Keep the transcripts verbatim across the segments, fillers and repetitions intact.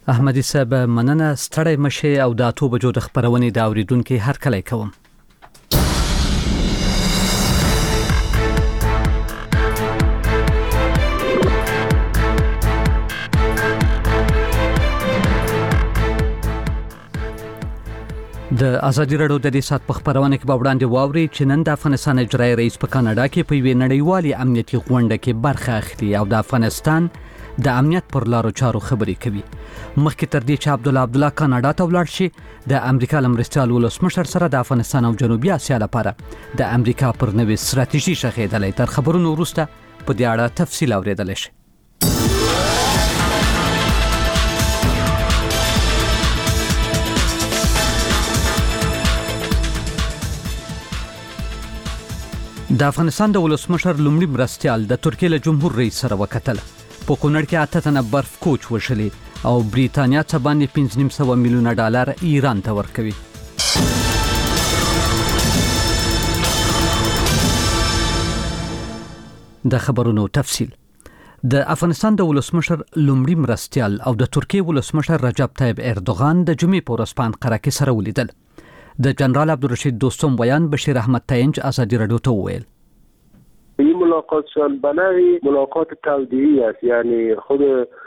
احمدي صاحب مننه ستړی مشه او د اته بجو د خبرونې د اوریدونکو هر کله کوم. د ازادي راډیو د دې سات په خبرونه کې به وړاندې واوري چې نن د افغانستان اجرایي رئیس په کاناډا کې په وی نړیوالي امنیتي غونډه کې برخه اخلي او د افغانستان د امنیت پر لارو چارو خبرې کوي. مخکې تر دې چې عبد الله عبد الله کاناډا ته ولاړ شي، د امریکا لمرستیال ولسمشر سره د افغانستان او جنوبي اسیا لپاره د امریکا پر نوې ستراتیژي شخېدلې. تر خبرونو وروسته په دې اړه تفصیل اوریدل شي. د افغانستان د ولسمشر لومړي مرستیال د ترکیې له جمهور رئیس سره وکتل. په کونړ کې اته تنه برف کوچ وشلي او بریتانیا څخه باندې پنځه نیم سوه میلیونه ډالر ایران ته ورکوي. د خبرونو تفصیل. د افغانستان د ولسمشر لومړي مرستیال او د ترکیې ولسمشر رجب طیب اردوغان د جمعې په ورځ په انقره کې سره ولیدل. د جنرال عبدالرشید دوستم بیان بشیر احمد تاینج ازادي راډیو ته وویل این ملاقاتشان بنای ملاقات توضیحی است، یعنی خود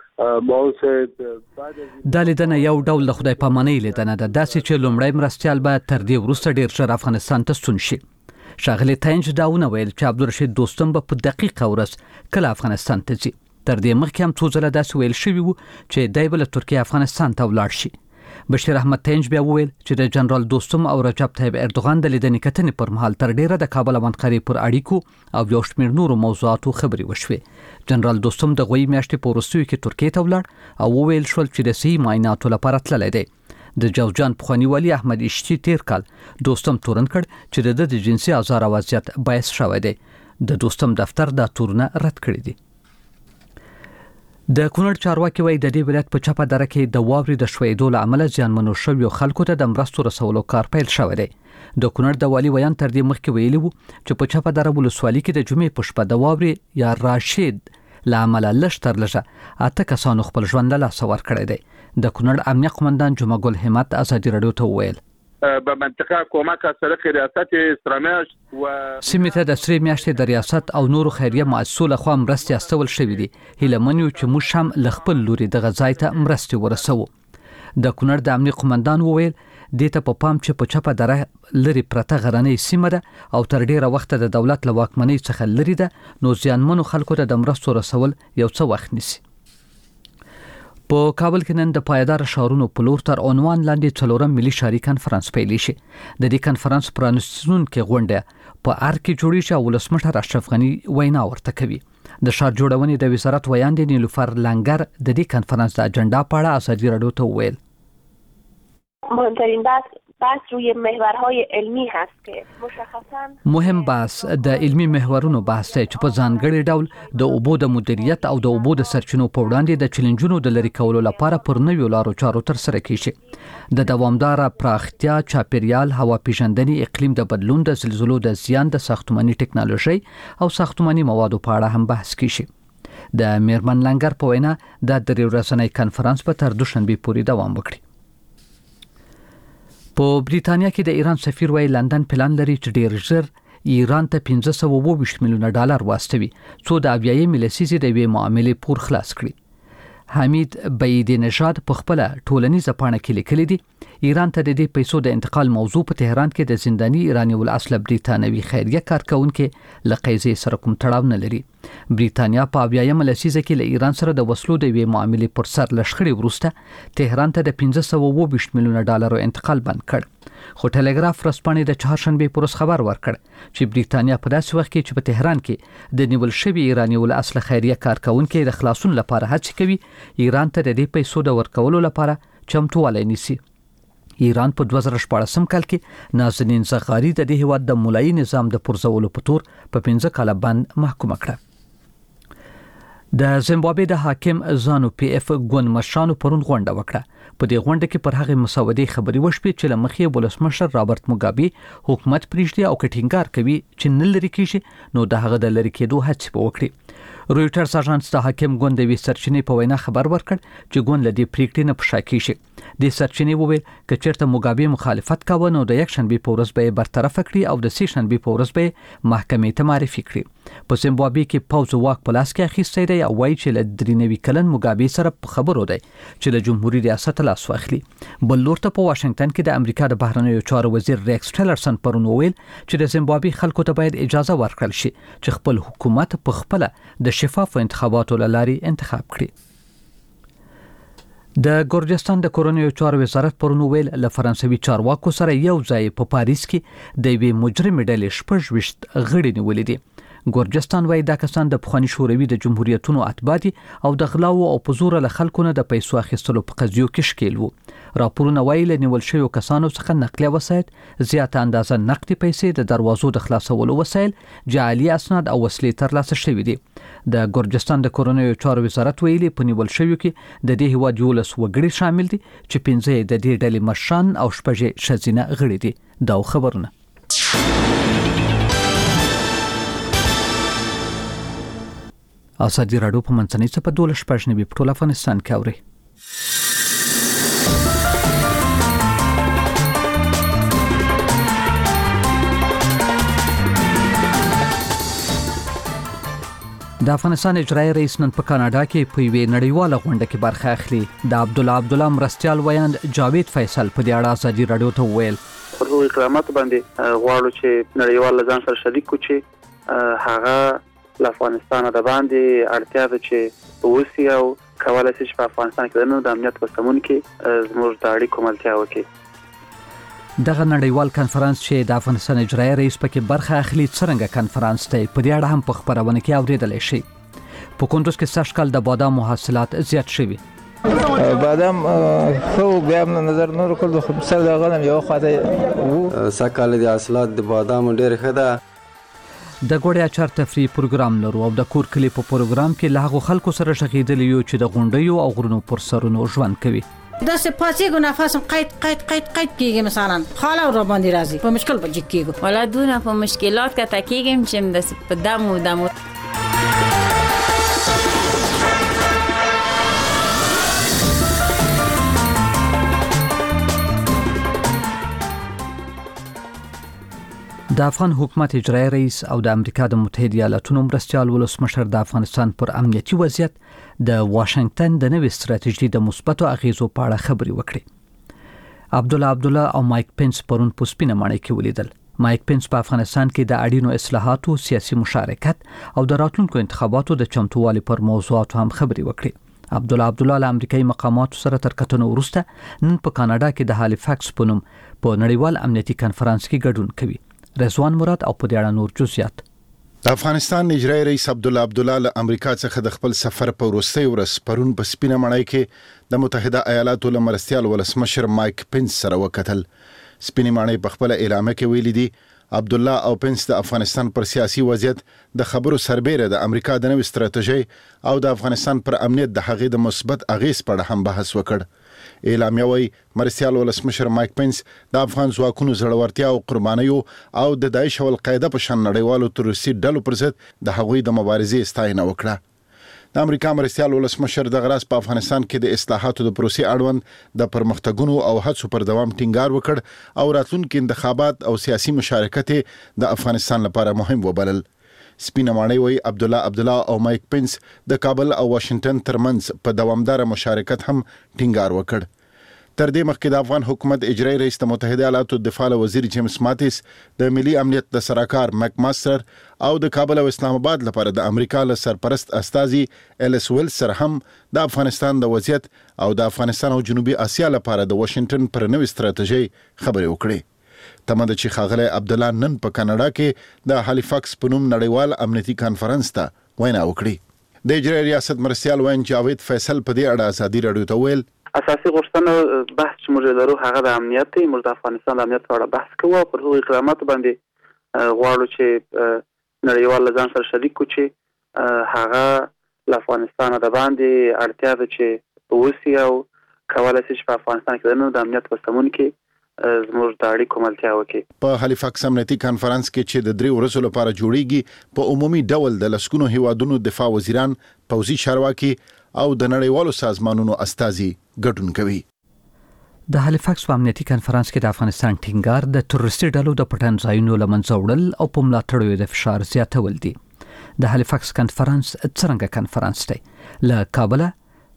دا لیدنه یو ډول د خدای پامانۍ لیدنه ده، داسې چې لومړی مرستیال به تر دې وروسته ډیر ژر افغانستان ته ستون شي. ښاغلی تاینج دا وویل چې عبدالرشید دوستم به په دقیقه ورځ کله افغانستان ته ځي. تر دې مخکې هم څو ځله داسې ویل شوي وو چې دی به له ترکیې افغانستان ته ولاړ شي. بشیر احمد تاینج بیا وویل چې د جنرال دوستم او رجب طیب اردوغان د لیدنې کتنې پر مهال تر ډیره د کابل او انقرې پر اړیکو او یو شمېر نورو موضوعاتو خبرې وشوې. جنرال دوستم د غوي میاشتې په وروستیو کې ترکیې ته ولاړ او وویل شول چې د صحي معایناتو لپاره تللی دی. د جوزجان پخواني والي احمد اشتي تیر کال دوستم تورن کړ چې د د جنسي آزار او اذیت باعث شوی دی. د دوستم دفتر دا تورنه رد کړی دی. د کونړ چارواکي وایي د دې ولایت په چپه دره کې د واورې د ښویېدو له امله زیانمنو شویو خلکو ته د مرستو رسولو کار پیل شوی دی. د کونړ د والي بیان تر دې مخکې ویلي وو چې په چپه دره ولسوالي کې د جمعې په شپه د واورې یا راشد له امله لږ تر لږه اته کسانو خپل ژوند له لاسه ورکړی دی. د کونړ امنیه قمندان جمعه ګل همت ازادي راډیو ته وویل به منطقه کمک از طریق ریاست سرمیش و سیمه ته د سری میاشتې د ریاست او نورو خیریه مؤسسو لخوا مرستې استول شوې دي. هیله من یو چې موږ هم له خپل لوري دغه ځای ته مرستې ورسوو. د کونړ د امنیه قمندان وویل دې ته په پام چې په چپه دره لري پرته غرنۍ سیمه ده او تر ډیره وخت د دولت له واکمنۍ څخه لري ده، نو زیانمنو خلکو ته د مرستو رسول یو څه وخت نیسي. په کابل کې نن د پایدار ښارونو په لور تر عنوان لاندې څلورم ملي ښاري کنفرانس پیل شي. د دې کنفرانس پرانیستونکې غونډه په ار کې جوړیږي او ولسمشر اشرف غني وینا ورته کوي. د ښار جوړونې د وزارت ویاندې نیلوفر لنگر د دې کنفرانس د اجنډا په اړه ازادي راډیو ته وویل مهمترین بحث بحث روی محورهای علمی هست که مشخصا مهم بحث د علمی محورونو بحث دی چې په ځانګړي ډول د اوبو د مدیریت او د اوبو د سرچینو په وړاندې د چیلنجونو د لرې کولو لپاره پر نویو لارو چارو ترسره کیږي. د دوامداره پراختیا، چاپیریال، هوا پیژندنې، اقلیم د بدلون، د زلزلو د زیان، د ساختماني ټکنالوژي او ساختماني موادو په اړه هم بحث کیږي. د میرمن لنگر په وینا د درې ورځنی کنفرانس به تر دوشنبه پورې دوام وکړي. په بریتانیا کې د ایران سفیر وایي لندن پلان لري چې ډیر ژر ایران ته پنځه سوه اووه ویشت میلیونه ډالر واستوي څو د اویایمې لسیزې د یوې معاملې پور خلاص کړي. حمید بعیدی نژاد په خپله ټولنیزه پاڼه کې لیکلي دي ایران ته د دې پیسو د انتقال موضوع په تهران کې د زنداني ایرانی الاصل بریتانوي خیریه کارکونکو له قیزې سره کوم تړاو نه لري. بریتانیا په اویایمه لسیزه کې له ایران سره د وسلو د یوې معاملې پر سر له شخړې وروسته تهران ته د پنځه سوه اووه ویشت میلیونه ډالرو انتقال بند کړ. خو ټلګراف ورځپاڼې د چهارشنبې په ورځ خبر ورکړ چې بریتانیا په داسې وخت کې چې په تهران کې د نیول شوي ایرانی الاصل خیریه کارکونکو د خلاصون لپاره هڅې کوي ایران ته د دې پیسو د ورکولو لپاره چمتووالی نیسي. ایران په دوه زره شپاړسم کال کې نازنین زغاری د دې هیواد د مولایي نظام د پرځولو په تور په پنځه کاله بند محکومه کړه. د زیمبابوې د حاکم زانو پی اف ګوند مشرانو پرون غونډه وکړه. په دې غونډه کې پر هغه مسودې خبرې وشوې چې له مخې ولسمشر رابرټ موګابي حکومت پریږدي او کټینګار کوي چې نه لري کېږي نو د هغه د لري کېدو هڅې وکړي. رويټرز اژانس د حاکم ګوند د وی سرچینې په وینا خبر ورکړ چې ګوند له دې پریکړې نه پښا کیږي. د سرچینې وویل چې چیرته موګابي مخالفت کاوه نو د یک شنبه په ورځ به برطرف کړي او د سې شنبه په ورځ به محکمې ته معرفي کړي. په زیمبابوې کې پوز واک په لاس کې اخیستی دی او وایي چې له درې نوي کلن موګابي سره په خبرو دی چې د جمهوریت ریاست لاس واخلي. بل لور ته په واشنگټن کې د امریکا د بهرنیو چارو وزیر ریکس ټیلرسن پرون وویل چې د زیمبابوې خلکو ته باید اجازه ورکړل شي چې خپل حکومت په خپل د شفاف انتخاباتو لاري انتخاب کړي. د ګورجستان د کورونیو چارو وزارت پرون ویل له فرانسوي چارواکو سره یو ځای په پاریس کې د وی مجرم ډلې شپږ وشت غړي نیولې دي. ګورجستان وايي دا کسان د پخوانی شوروي د جمهوریتونو اتباع دي او د غلاو او پزور له خلکو نه د پیسو اخیستلو په قضیو کې شکیل وو. راپورونه وايي له نیول شویو کسانو څخه نقلیه وسایل، زیاته اندازه نقدي پیسې، د دروازو د خلاصولو وسایل، جعلي اسناد او وسلې ترلاسه شوې دي. د ګورجستان د کورونیو چارو وزارت ویلي په نیول شویو کې د دې هیواد یولس وګړي شامل دي چې پنځه د دې ډلې مشران او شپږ ښځینه غړي دي. دا خبرونه ازادي راډیو په منځنۍ څپه دولس شپږ نوي په ټول افغانستان کې اوري. د افغانستان اجرایي رئیس نن په کاناډا کې په یوې نړیواله غونډه کې برخه اخلي. د عبدالله عبدالله مرستیال ویاند جاوید فیصل په دې اړه ازادي راډیو ته وویل پر هغوی اقدامات باندې غواړو چې نړیوال ځان سره شریک کړو چې هغه له افغانستان د باندې اړتیا ده چې وسی او کولای شي چې په افغانستان کې د امنیت په سمون کې زموږ د اړیکو ملتیا وکړي. دغه نړیوال کانفرنس چې د افغانستان اجرایي رئیس پکې برخه اخلي څرنګه کانفرنس دی په دې اړه هم په خبرونه کې اوریدل شي. په کندوز کې سږ کال د بادامو حاصلات زیات شوي. بادام خو بیا هم نظر نور کول خو سر د غنم یو خاطر وو سږ کال د حاصلات د بادامو ډېر ښه ده. د ګوړې اچار تفریح پروګرام لرو او د کور کلی په پروګرام کې له هغو خلکو سره شغېدلی یو چې د غونډیو او غرونو پر سرونو ژوند کوي. داسې پاسېږو نفسم قید قید قید قید کېږي مثلا خاله را باندې راځي په مشکل به جګ کېږو ولا دونه په مشکلات کې تکېږم چې داسې په دمو دمو د افغان حکومت اجرایي رئیس او د امریکا د متحده ایالاتونو مرستیال ولسمشر د افغانستان پر امنیتي وضعیت د واشنگټن د نوې ستراتیژي د مثبتو اغیزو په اړه خبرې وکړې. عبدالله عبدالله او مایک پنس پرون په سپینه ماڼۍ کې ولیدل. مایک پنس په افغانستان کې د اړینو اصلاحاتو، سیاسي مشارکت او د راتلونکو انتخاباتو د چمتووالي پر موضوعاتو هم خبرې وکړې. عبدالله عبدالله له امریکایي مقاماتو سره تر کتنو وروسته نن په کاناډا کې د هالیفاکس په نوم په نړیوال امنیتي کانفرنس کې ګډون کوي. رضوان مراد او په دې اړه نور جزئیات. د افغانستان اجرایي رئیس عبدالله عبدالله له امریکا څخه د خپل سفر په وروستۍ ورځ پرون په سپینه ماڼۍ کې د متحده ایالاتو له مرستیال ولسمشر مایک پنس سره وکتل. سپینه ماڼۍ په خپل اعلامیه کې ویلي دي عبدالله او پنس د افغانستان پر سیاسي وضعیت د خبرو سربېره د امریکا د نوې ستراتیژۍ او د افغانستان پر امنیت د هغې د مثبت اغیز په اړه هم بحث وکړ. اعلامیه وايي مرستیال ولسمشر مایک پنس د افغان ځواکونو زړورتیا او قربانیو او د داعش او القاعده په شان نړیوالو تروریستي ډلو پر ضد د هغوی د مبارزې ستاینه وکړه. د امریکا مرستیال ولسمشر د غراس په افغانستان کې د اصلاحاتو د پروسې اړوند د پرمختګونو او هڅو پر دوام ټینګار وکړ او راتلونکي انتخابات او سیاسي مشارکت د افغانستان لپاره مهم وبلل. سپینه ماڼۍ وايي عبدالله عبدالله او مایک پنس د کابل او واشنگټن ترمنځ په دوامدار مشارکت هم ټینګار وکړ. تر دې مخکې د افغان حکومت اجرایي رئیس د متحده ایالاتو دفاع وزیر جیمز ماتیس د ملي امنیت د سراکار مک ماستر او د کابل او اسلام آباد لپاره د امریکا له سرپرست استازي الیس ویلز سره هم د افغانستان د وضعیت او د افغانستان او جنوبي اسیا لپاره د واشنگټن پر نوې ستراتیژي خبرې وکړې. تمه ده چې ښاغلی عبدالله نن په کاناډا کې د هالیفاکس په نوم نړیوال امنیتي کانفرنس ته وینا وکړي. د اجرایي ریاست مرستیال ویاند جاوید فیصل په دې اړه ازادي راډیو ته ویل اساسي غوښتنه بحث چې موږ لرو هغه د امنیت دی. موږ د افغانستان د امنیت په اړه بحث کوو او پر هغو اقداماتو باندې غواړو چې نړیوال له ځان سره شریک کړو چې هغه له افغانستان د باندې اړتیا ده چې وسی او کولای شي چې په افغانستان کې د امنیت په سمون کې زموږ د اړیکو ملتیا وکړي. په هالیفاکس امنیتي کانفرنس کې چې د درې ورځو لپاره جوړیږي په عمومي ډول د لسګونو هیوادونو دفاع وزیران، پوځي چارواکي او د نړیوالو سازمانونو استازي ګډون کوي. د هالیفاکس په امنیتي کانفرنس کې د افغانستان ټینګار د تروریستي ډلو د پټن ځایونو لمنځه وړل او په ملاتړ د فشار زیاتول دي. د هالیفاکس کانفرنس څنګه کانفرنس دی؟ له کابل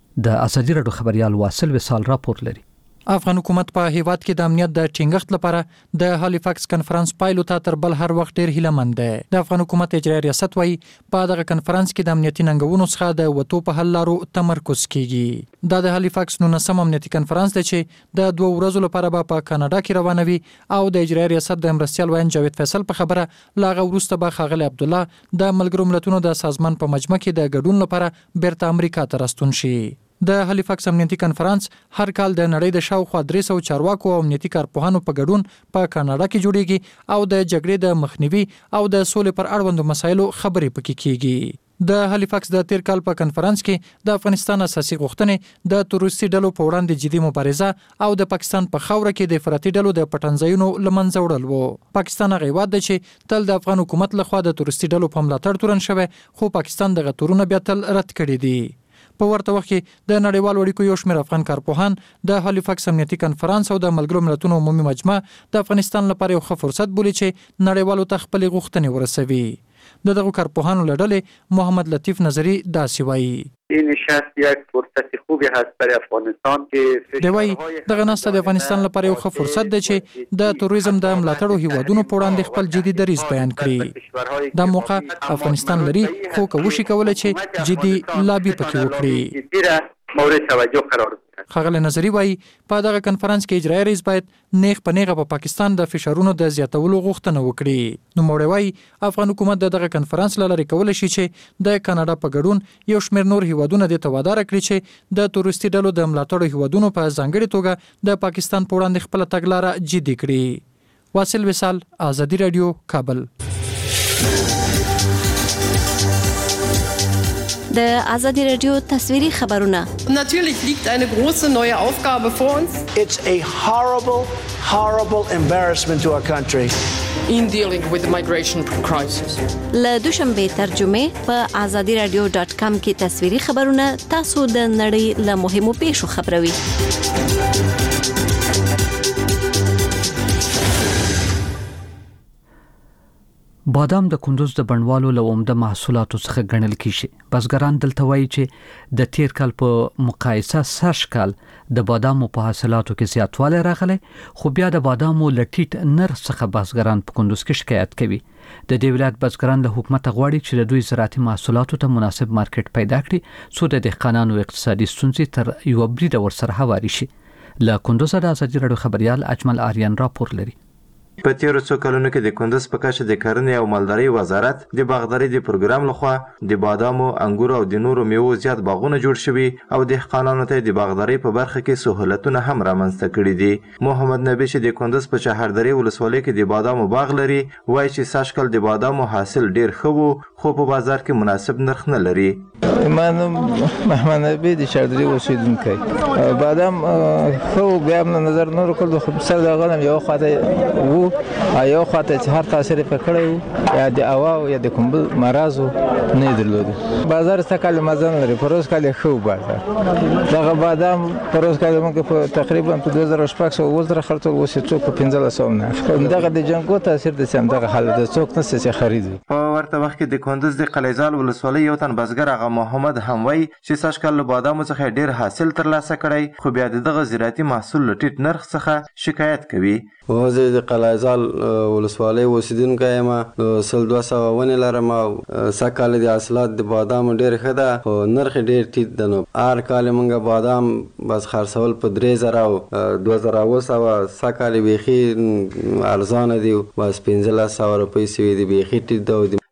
د ازادي راډیو خبريال واصل وصال راپور لري. افغان حکومت په هیواد کې د امنیت د ټینګښت لپاره د هالیفاکس کانفرنس پایلو ته تر بل هر وخت ډیر هیلهمند دی. د افغان حکومت اجرایي ریاست وايي په دغه کانفرنس کې د امنیتي ننګونو څخه د وټو په حل لارو تمرکز کیږي. دا د هالیفاکس نولسم امنیتي کانفرنس دی چې د دوه ورځو لپاره په کاناډا کې روانوي او د اجرایي ریاست د مرستیال وین جاوید فیصل په خبره لاغه وروسته به ښاغلی عبدالله د ملګرو ملتونو د سازمان په مجمع کې د ګډون لپاره بیرته امریکا ته راستون شي. د هالیفاکس امنیتي کانفرنس هر کال د نړۍ د شاوخوا درې سوه چارواکو او امنیتي کارپوهانو په ګډون په کاناډا کې جوړیږي او د جګړې د مخنیوي او د سولې پر اړوندو مسایلو خبرې پکې کیږي. د هالیفاکس د تیر کال په کانفرنس کې د افغانستان اساسي غوښتنې د تروریستي ډلو په وړاندې جدي مبارزه او د پاکستان په خاوره کې د افراطي ډلو د پټنځایونو لمنځه وړل وو. پاکستان هغه هیواد دی چې تل د افغان حکومت لخوا د تروریستي ډلو په ملاتړ تورن شوی، خو پاکستان دغه تورونه بیا تل رد کړي دي. په ورته وخت کې د نړیوالو اړیکو یو شمېر افغان کارپوهان د هالیفاکس امنیتي کانفرنس او د ملګرو ملتونو عمومي مجمع د افغانستان لپاره یو ښه فرصت بولي چې نړیوالو ته خپلې غوښتنې ورسوي. د دغه کارپوهانو له ډلې محمد لطیف نظری داسې وایي: این نشست یک فرصت خوبی هست برای افغانستان که دی وایي دغه ناسته د افغانستان لپاره یو ښه فرصت دی چې د تروریزم د ملاتړو هیوادونو په وړاندې خپل جدي دریځ بیان کړي. دا موقع افغانستان لري، خو که وشي کولی چې جدي لابي پکې وکړي. مورد توجه قرار بده. ښاغلی نظری وایي په دغه کنفرانس کې اجرایي رئیس باید نیغ په نیغه په پا پاکستان د فشارونو د زیاتولو غوښتنه وکړي. نوموړی وایي افغان حکومت د دغه کنفرانس له لارې کولی شي چې د کاناډا په ګډون یو شمېر نور هیوادونه دې ته واداره کړي چې د تروریستي ډلو د ملاتړو هیوادونو په ځانګړې توګه د پاکستان په وړاندې خپله تګلاره جدي کړي. واصل وصال، ازادي راډیو، کابل. د ازادي راډیو تصویري خبرونه. Natürlich liegt eine große neue Aufgabe vor uns. It's a horrible, horrible embarrassment to our country. In dealing with the migration crisis. له دوشنبه ترجمه په ازادي راډیو ډاټ کام کې تصویري خبرونه تاسو د نړۍ له مهمو پیښو خبروي. بادام د کندوز د بڼوالو له عمده محصولاتو څخه ګڼل کیږي. بزګران دلته وایي چې د تیر کال په مقایسه سږ کال د بادامو په حاصلاتو کې زیاتوالی راغلی، خو بیا د بادامو له ټیټ نرخ څخه بزګران په کندوز کې شکایت کوي. د دې ولایت بزګران له حکومت غواړي چې د دوی زراعتي محصولاتو ته مناسب مارکیټ پیدا کړي څو د دهقانانو اقتصادي ستونزې تر یو بریده ورسره هواري شي. له کندوز د ازادي راډیو خبريال اجمل آریان راپور لري. په تیرو څو کلونو کې د کندوز په کچه د کرنې او مالدارۍ وزارت د باغدارۍ د پروګرام لخوا د بادامو، انګورو او د نورو میوو زیات باغونه جوړ شوي او دهقانانو ته د باغدارۍ په برخه کې سهولتونه هم رامنځته کړي دي. محمد نبی چې د کندوز په چهاردرې ولسوالۍ کې د بادامو باغ لري وایي چې سږ کال د بادامو حاصل ډیر ښه وو، خو په بازار کې مناسب نرخ نه لري. من محمد نبی د چهاردرې اوسیدونکی. بادام خو بیا هم نظر نه ورکړ، خو سر د غنم یو خواته وو، یو خواته چې هر تاثیر په کړی یا د اوا یا د کوم بل مرزو نه درلود. بازار سکل مزن لري، پروس کال خو بازار دغه بادام پروس کال موږ په تقریبا په دوه زره شپږ سوه وزره خرڅول، وسې څوک په پنځه سوه نه. دغه د جنګو تاثیر د سم دغه حالت د څوک نه چې خرید. په ورته وخت کې د کندوز د قلیزال ولسوالۍ یو تن بزګر هغه محمد هم وایي چې سږ کال له بادامو څخه ډیر حاصل ترلاسه کړی، خو بیا دغه زراعتي محصول له ټیټ نرخ څخه شکایت کوي. زه د قلعهزال ولسوالۍ اوسیدونکی یم، سل دوه سوه ونې لرم او سږ کال د حاصلات د بادامو ډېر ښه ده، خو نرخ یې ډېر ټیټ ده. نو هر کال یې موږ بادام بس خرڅول په درې زره او دوه زره اوه سوه، سږ کال یې بیخي ارزانه دي، بس پنځلس سوه روپۍ سوي دي، بیخي ټیټ ده.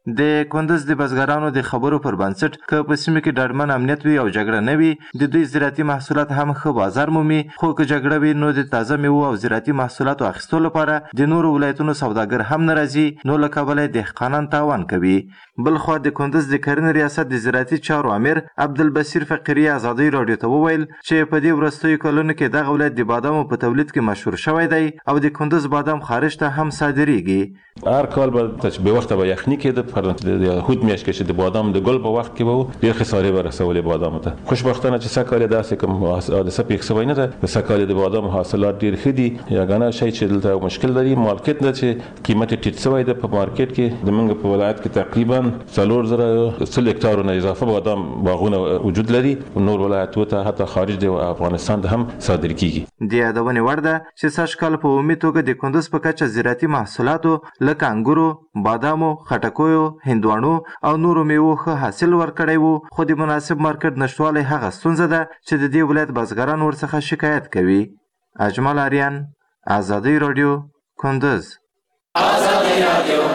د کندز د بزګرانو د خبرو پر بنسټ که په سیمه کې ډاډمن امنیت وي او جګړه نه وي د دوی زراعتي محصولات هم ښه بازار مومي، خو که جګړه وي نو د تازه میوو او زراعتي محصولاتو اخیستلو لپاره د نورو ولایتونو سوداګر هم نه راځي، نو له کبله دهقانان تاوان کوي. بلخوا د کندز د کرنې ریاست د زراعتي چارو امیر عبدالبصیر فقیري ازادي راډیو ته وویل چې په دې وروستیو کلونو کې دغه ولایت د بادامو په تولید کې مشهور شوی دی او د کندز بادام خارج ته هم صادریږي. هر کال به به وخت به یخنی کې د هود میاشت کې د بادام د ګل په وخت کې به ډیر خسارې ورسولې بادام ته. خوشبختانه چې سکهال داسې کوم حادثه پیښ شوی نه ده. سکهال د بادام حاصلات ډیر ښه دي. یګانه شی چې دلته مشکل لري مارکیټ نه چې قیمت ټیټ شوی ده په مارکیټ کې. د منګ په ولایت کې تقریبا څلور زره سل هکتارونه اضافه بادام باغونه وجود لري. نور ولایتونو ته حتی خارج د افغانستان ته هم صادر کیږي. د یادونې وړ ده چې سږکال په عمومي توګه د کندز په کچه زراعتي محصولاتو لکه انګورو، بادامو، خټکیو، هندوانو او نورو میوو ښه حاصل ورکړی وو، خو د مناسب مارکیټ نشتوالی هغه ستونزه ده چې د دې ولایت بزګران ورڅخه شکایت کوي. اجمل آریان، ازادي راډیو، کندز. ازادي راډیو.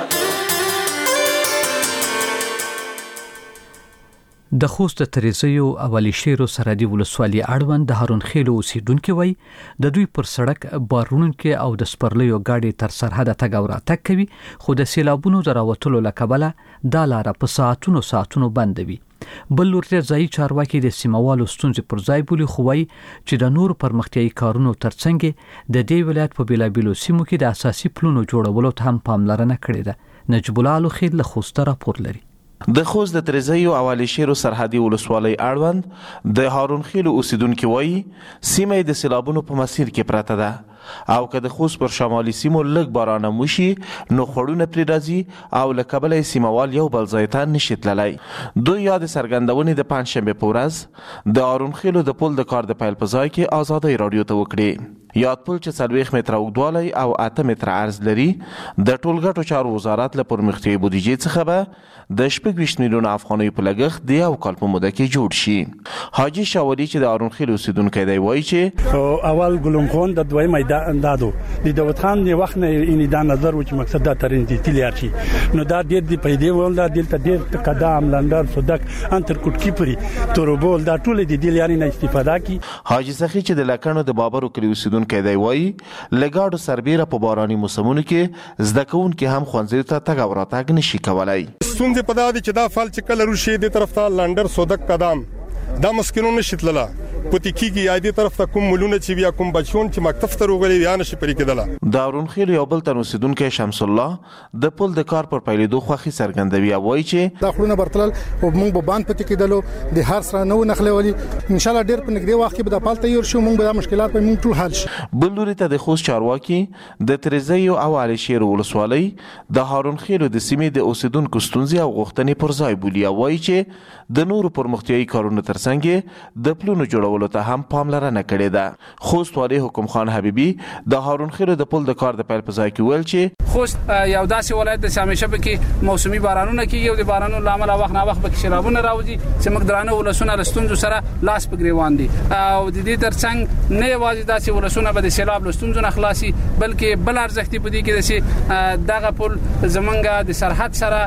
د خوست د تریزیو او علیشیرو سرحدي ولسوالۍ اړوند د هارون خېلو اوسیدونکو وای د دوی پر سړک بارونکو او د سپرلیو گاډي تر سرحد تګ او راتګ کوي، خو د سیلابونو دراوتلو لکبله دا لار په ساعتونو ساعتونو بندوي. بل لورته ځای چارواکي د سیموالو ستونزې پر ځای بولی، خو وای چې د نور پرمختیايي کارونو ترڅنګ د دې ولایت په بیلابیلو سیمو کې د اساسي پلونو جوړولو ته هم پاملرنه کړې ده. نجیب الله الخیل له خوست راپور لري. د خوست د تریزیو او علیشیرو سرحدي ولسوالۍ اړوند د هارون خېلو اوسیدونکو وایي سیمه د سیلابونو په مسیر کې پراته ده او که د خوست پر شمالي سیمو لږ باران وشي نو خړونه پرې راځي او له کبله سیموال یو بل ځای ته نشي تللی. دوی یاد څرګندونې د پنجشنبې په ورځ د هارون خېلو د پل د کار د پیل په ځای کې ازادۍ راډیو ته وکړې. یاد پل چې څلوېښت متره اوږدوالی او اته متره عرض لري د ټولګټو چارو وزارت له پرمختیايي بودیجې څخه به د شپږ ویشت میلیونه افغانیو په لګښت د یو کال په موده کې جوړ شي. حاجي شاولي چې د هارون خېلو اوسیدونکی دی وایي چې اول ګلم خان د دویم میدان دادو د داود خان د وخت نه ان دا نظر و چې مقصد دا ترین دي تلیار شي نو دا ډېر دی پیدا ول دا دلته ډېر قدم لندر صدق انتر کوټکی پری توربول دا ټول د دې لارې نه استفاده کی. حاجي سخی چې د لکانو د بابر کلی اوسیدونکی دی وایي لګاډو سربیره په باراني موسمونو کې زده کوونکي هم ښوونځیو ته تګ او راتګ نشي کولای. ستونزې په دا دي چې دا فال چې کله روشي د طرف ته لندر صدق قدم دا مسکینونه نشي تلله پتی کیږي یا دې طرف ته کوم ملونه چې بیا کوم بچون چې مکتب ته روغلي یا نشي پرې کېدله. د هارون خېلو یو بل تن اوسیدونکی شمس الله د پل د کار پر پیلېدو خوښي څرګندوي او وایي چې دا خلونه برتل او موږ به باندې پتی کېدلو د هر سره نو نخلولي ان شاء الله ډېر په نږدې وخت کې به د پال تیار شو موږ به د مشکلات په موږ ټول حل شي. بل لوري ته د خوست چارواکي د تریزیو او علیشیرو ولسوالۍ د هارون خېلو د سیمې د اوسیدونکو ستونزې او غوښتنې پر ځای بولي او وایي چې د نورو پرمختیايي کارونو ترڅنګ د پلونو جوړولو ته هم پاملرنه کړې ده. خوست والي حکم خان حبیبي د هارون خېلو د پل د کار د پیل په ځای کې ویل چې خوست یو داسې ولایت د همیشه به کې موسمي بارانونه کیږي او د بارانونو لامل وخت نه وخت به کې سیلابونه راوځي چې موږ درانه ولسونه لستونزو سره لاس په ګریوان دي او د دې ترڅنګ نه یوازې داسې ولسونه به د سیلاب لستونزو نه خلاصي بلکې بل ارزښت په دې کې چې دغه پل زمونږ د سرحد سره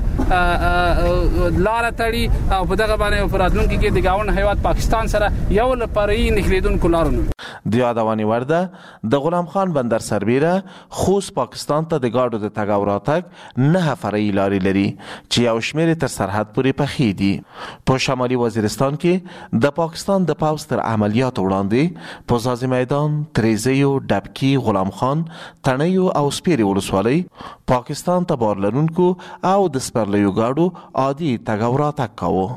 لار تړي او په دغه باندې په راتلونکي کې د گاون هیواد پاکستان سره یو لپاره یې نخلیدونکو لارونه. د یادونې وړ ده د غلام خان بندر سربیره خوست پاکستان ته د گاډو د تګ او راتګ نه فرعي لارې لري چې یو شمېر تر سرحد پورې پخې دي. په شمالي وزیرستان کې د پاکستان د پوځ تر عملیاتو وړاندې په ځاځي میدان، تریزیو، ډبکی، غلام خان، تڼیو او سپیرې ولسوالۍ پاکستان ته بار لرونکو او د سپرلیو گاډو عادي تګ او راتګ کاوه.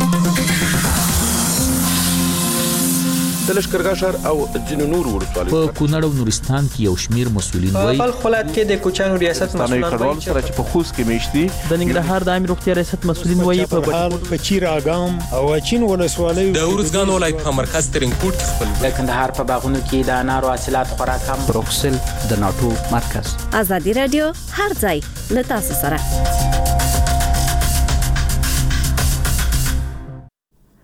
د لښکرګاه ښار او ځینو نورو ولسوالیو په کونړ او نورستان کې یو شمېر مسؤلین وایي په بلخ ولایت کې د کوچیانو ریاست مسؤلین وایي چې په خوست کې میشتي د ننګرهار د عامه روغتیا ریاست مسؤلین وایي په بټکوټ په چیراګام او اچین ولسوالیو د ورزګان ولایت په مرکز ترینکوټ کې خپل د کندهار په باغونو کې د انارو حاصلات خورا کم بروکسل د ناتو مرکز. ازادي رادیو هر ځای له تاسو سره.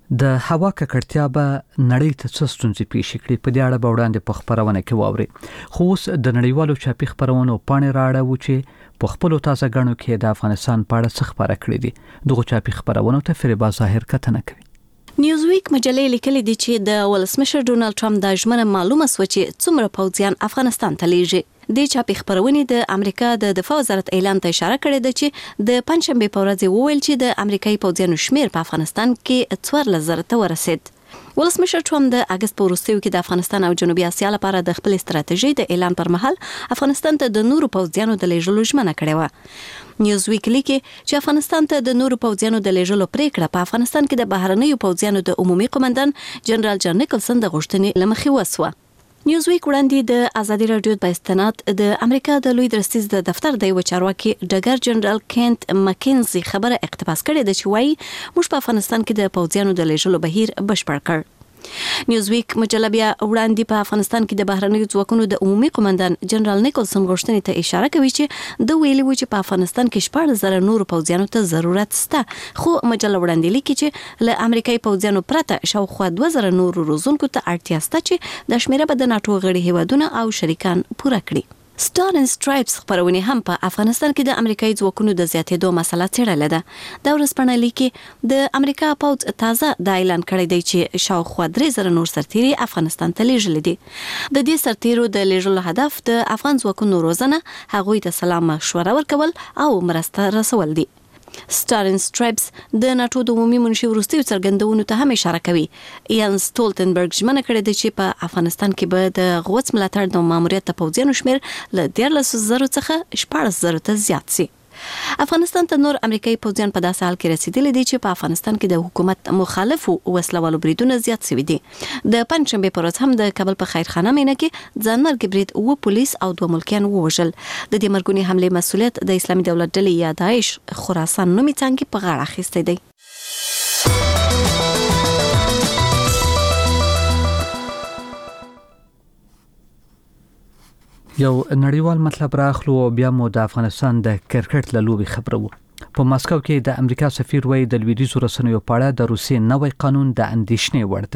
د هوا ککړتیا به نړۍ ته څه ستونزې پیښ کړي په دې اړه به وړاندې په خبرونه کې واوري. خو اوس د نړیوالو چاپي خبرونو پاڼې راړو چې په خپلو تازه غنو کې د افغانستان په اړه څه خبره کړې دي. دغه چاپي خبرونو ته فریبا ظاهر کتنه کوي. نیوزویک مجلې لیکلي دي چې د ولسمشر ډونالد ټرمپ د ژمنه معلومه سو چې څومره پوځیان افغانستان ته لیږي. د چاپی خبرونه د امریکا د دفاع وزارت اعلان ته اشاره کړې ده چې د پنځشنبه په ورځ وویل چې د امریکایي پوځیانو شمیر په افغانستان کې څوارلس زره ته ورسید. ولسمشر ټرمپ د اگست په وروستیو کې د افغانستان او جنوبي اسیا لپاره د خپل استراتیژي د اعلان پر مهال افغانستان ته د نورو پوځیانو د لیږلو ژمنه کړې و. نیوزویک لیکي چې افغانستان ته د نورو پوځیانو د لیږلو پریکړه په افغانستان کې د بهرنیو پوځیانو د عمومي قومندان جنرال جان نیکلسن د غوښتنې لمخې وسوه. نیوزویک وړاندې د ازادي رادیو په استناد د امریکا د لوی درستیز د دفتر د یو چارواکي ډګر جنرال کینت مکینزي خبره اقتباس کړې ده چې وایي موږ په افغانستان کې د پوځیانو د لیږلو بهیر بشپړ کړ. نیوزویک مجله بیا وړاندې په افغانستان کې د بهرنیو ځواکونو د عمومي قومندان جنرال نیکلسن غوښتنې ته اشاره کوي چې د ویلي و چې په افغانستان کې شپږ زره نور پوځیانو ته ضرورت شته. خو مجله وړاندې لیکي چې له امریکایي پوځیانو پرته شاوخوا دوه زره نور روزونکو ته اړتیا شته چې د شمیره به د ناتو غړي هیوادونه او شریکان پوره کړي. ستار اینڈ سټرایپس خبرونه هم په افغانستان کې د امریکایي ځواکونو د زیاتېدو مسله څېړلې ده. د ورځپاڼې لیکي د امریکا پوځ تازه د اعلان کړی دی چې شاوخوا درې زره نور سرتیري افغانستان ته لیږلي دي. د دې سرتیرو د لیږلو هدف د افغان ځواکونو روزنه، هغوی ته سلام مشوره ورکول او مرسته رسول دي. ستار اینڈ سټرایپس د ناتو د عمومي منشي وروستیو څرګندونو ته هم اشاره کوي. یان سټولټنبرګ ژمنه کړې ده چې په افغانستان کې به د غوڅ ملاتړ د ماموریت د پوځیانو شمیر له دیارلس زرو څخه شپاړس زرو ته زیات شي. افغانستان ته نور امریکایي پوځیان په داسې حال کې رسیدلي دي چې په افغانستان کې د حکومت مخالفو وسلوالو بریدونه زیات شوي دي. د پنځشنبه په ورځ هم د کابل په خیرخانه مینه کې ځانمرګي برید و پولیس او دوه ملکیان ووژل. د دې مرګونی حمله مسؤلیت د اسلامي دولت ډلې یا داعش خراسان نومي څنګه په غاړه اخیستی دی. یو نړیوال مطلب راخلو او بیا مو د افغانستان د کرکټ له لوبي خبرو. په ماسکو کې د امریکا سفیر وایي د لویدیځو رسنیو په اړه د روسیې نوی قانون د اندېښنې وړ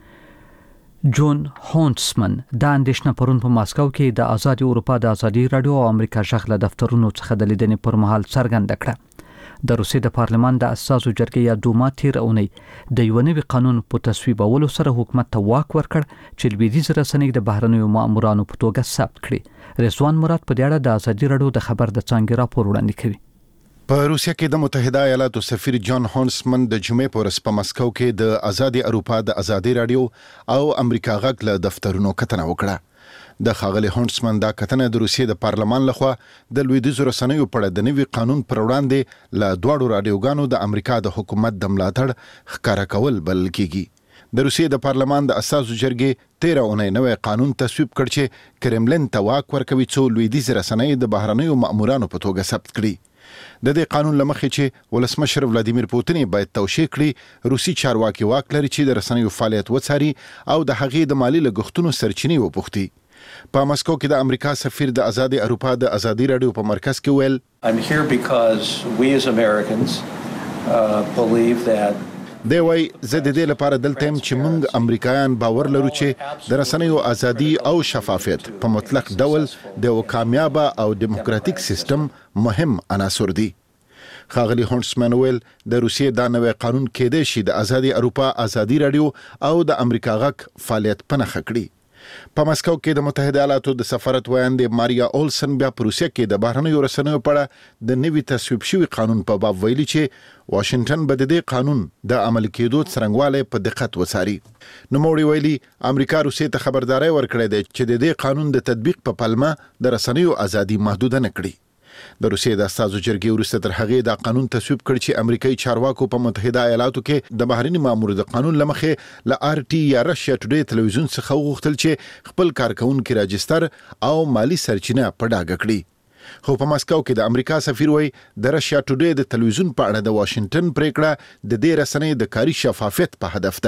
دی. جون هونسمن د اندېښنه پرون په ماسکو کې د آزادي اروپا د آزادي رادیو او امریکا ژغ له دفترونو څخه د لیدنې پر مهال څرګنده کړه. د روسیې د پارلمان د اساسو جرګې یا دوما تیر اونۍ د یو نوي قانون په تصویبولو سره حکومت ته واک ورکړ چې لویدیځ رسنۍ د بهرنیو مامورانو په توګه ثبت کړي. رضوان مراد په دې اړه د آزادي رادیو د خبر د څانګې راپور وړاندې کوي. په روسیه کې د متحده ایالاتو سفیر جان هونسمن د جمعې په ورځ په مسکو کې د آزادي اروپا د آزادي رادیو او امریکا غږ له دفترونو کتنه وکړه. د ښاغلي هونسمن دا کتنه د روسیې د پارلمان لخوا د لویدیځو رسنیو په اړه د نوي قانون پر وړاندې له دواړو رادیوګانو د امریکا د حکومت د ملاتړ ښکاره کول بلل کیږي. د روسیې د پارلمان د اساسو جرګې تیره اونۍ نوی قانون تصویب کړ چې کرملین ته واک ورکوي څو لویدیځ رسنۍ د بهرنیو مامورانو په توګه ثبت کړي. د دې قانون لمخې چې ولسمشر ولادیمیر پوتین باید توشیح کړي، روسي چارواکي واک لري چې د رسنیو فعالیت وڅاري او د هغې د مالی لګښتونو سرچینې وپوښتي. په مسکو کې د امریکا سفیر د آزادي اروپا د آزادي رادیو په مرکز کې ویل I'm here because we as Americans uh, believe that دی وای زه د دې لپاره دلته يم چې موږ امریکایان باور لرو چې د رسنیو ازادي او شفافیت په مطلق ډول د یو کامیاب او دیموکراتیک سیستم مهم عناصر دي. ښاغلي هونسمن ویل د روسیې دا نوی قانون کېدای شي د آزادي اروپا آزادي رادیو او د امریکا غږ فعالیت په نښه کړي. په مسکو کې د متحده ایالاتو د سفارت ویاندې ماریا اولسن بیا په روسیه کې د بهرنیو رسنیو په اړه د نوي تصویب شوي قانون په باب ویلي چې واشنگټن به د دې قانون د عملي کېدو څرنګوالی په دقت وڅاري. نوموړي ویلي امریکا روسیې ته خبرداری ورکړې ده چې د دې قانون د تطبیق په پلمه د رسنیو ازادي محدوده نه کړي. د روسیې د اساسو جرګې وروسته تر هغې دا قانون تصویب کړ چې امریکایي چارواکو په متحده ایالاتو کې د بهرني مامور د قانون لمخې له آر ټي یا رشیا ټوډې تلویزیون څخه وغوښتل چې خپل کارکونکي راجستر او مالی سرچینه په ډاګه کړي. خو په مسکو کې د امریکا سفیر وایي د رشیا ټوډې د تلویزیون په اړه د واشنگټن پریکړه د دې رسنۍ د کاري شفافیت په هدف ده.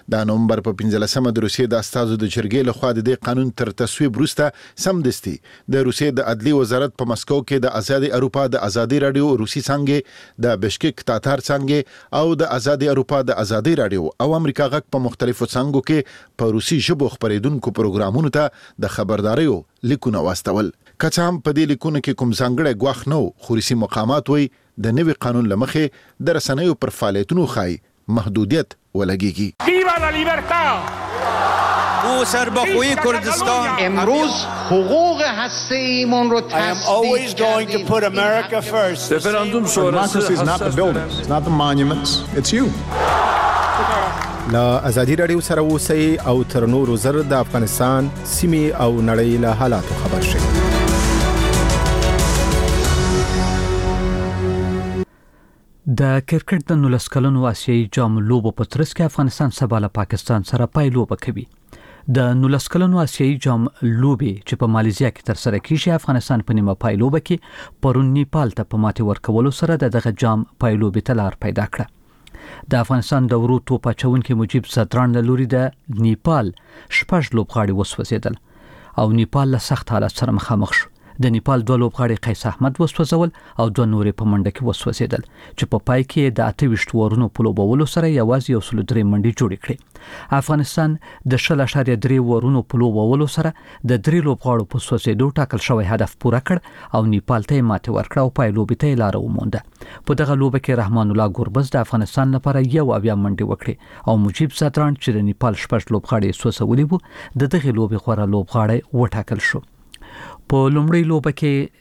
د نومبر په پنځلسمه د روسیې د استازو د جرګې لخوا د دې قانون تر تصویب وروسته سمدستي د روسیې د عدلي وزارت په مسکو کې د آزادي اروپا د آزادي رادیو روسي څنګه د بشکک تاتار څنګه او د آزادي اروپا د آزادي رادیو او امریکا غږ په مختلفو څنګهو کې په روسي ژبه خبرېدونکو پروګرامونو ته د خبرداريو لیکونه واستول. کچا هم په دې لیکونو کې کوم ځانګړی ګواښ نه و، خو روسي مقامات وایي د نوي قانون لمخې د رسنیو پر فعالیتونو خای محدودیت ولګیږي. ویوا لا لیبرتا او سربخوی کردستان امروز حقوق هسته‌ایمون رو تثبیت کردیم. رفراندوم شورای is not the buildings, it's not the monuments, it's you. لا ازادي رادیو سره اوسئ او تر نورو زر د افغانستان سیمې او نړۍ له حالاتو خبر شئ. د کرکټ د نولس کلنو آسیایي جام لوبو په ترڅ کې افغانستان سبا له پاکستان سره پای لوبه کوي. د نولس کلنو آسیایي جام لوبې چې په ماليزیا کې تر سره کیږي، افغانستان په نیمه پای لوبه کې پرون نیپال ته په ماتې ورکولو سره دغه جام پای لوبې ته لار پیدا کړه. د افغانستان د ورو توپ اچونکي مجيب زدران له لوري د نیپال شپږ لوبغاړي وسوځیدل او نیپال له سخت حالت سره مخامخ شو. د نیپال دوه لوبغاړي قیس احمد وسوځول او دوه نورې په منډه کې وسوځیدل چې په پای کې د اته ویشت ورونو په لوبولو سره یوازې یو سل درې منډې جوړې کړې. افغانستان د شل اشاریه درې ورونو په لوبولو سره د درې لوبغاړو په سوځیدو ټاکل شوی هدف پوره کړ او نیپال ته ماته ورکړه او پای لوبې ته لار ومونده. په دغه لوبه کې رحمان الله ګوربز د افغانستان لپاره یو اویا منډې وکړې او مجيب زدران چې د نیپال شپږ لوبغاړي سوځولي وو د دغه لوبې غوړه لوبغاړی وټاکل شو. په لومړی لوبه کې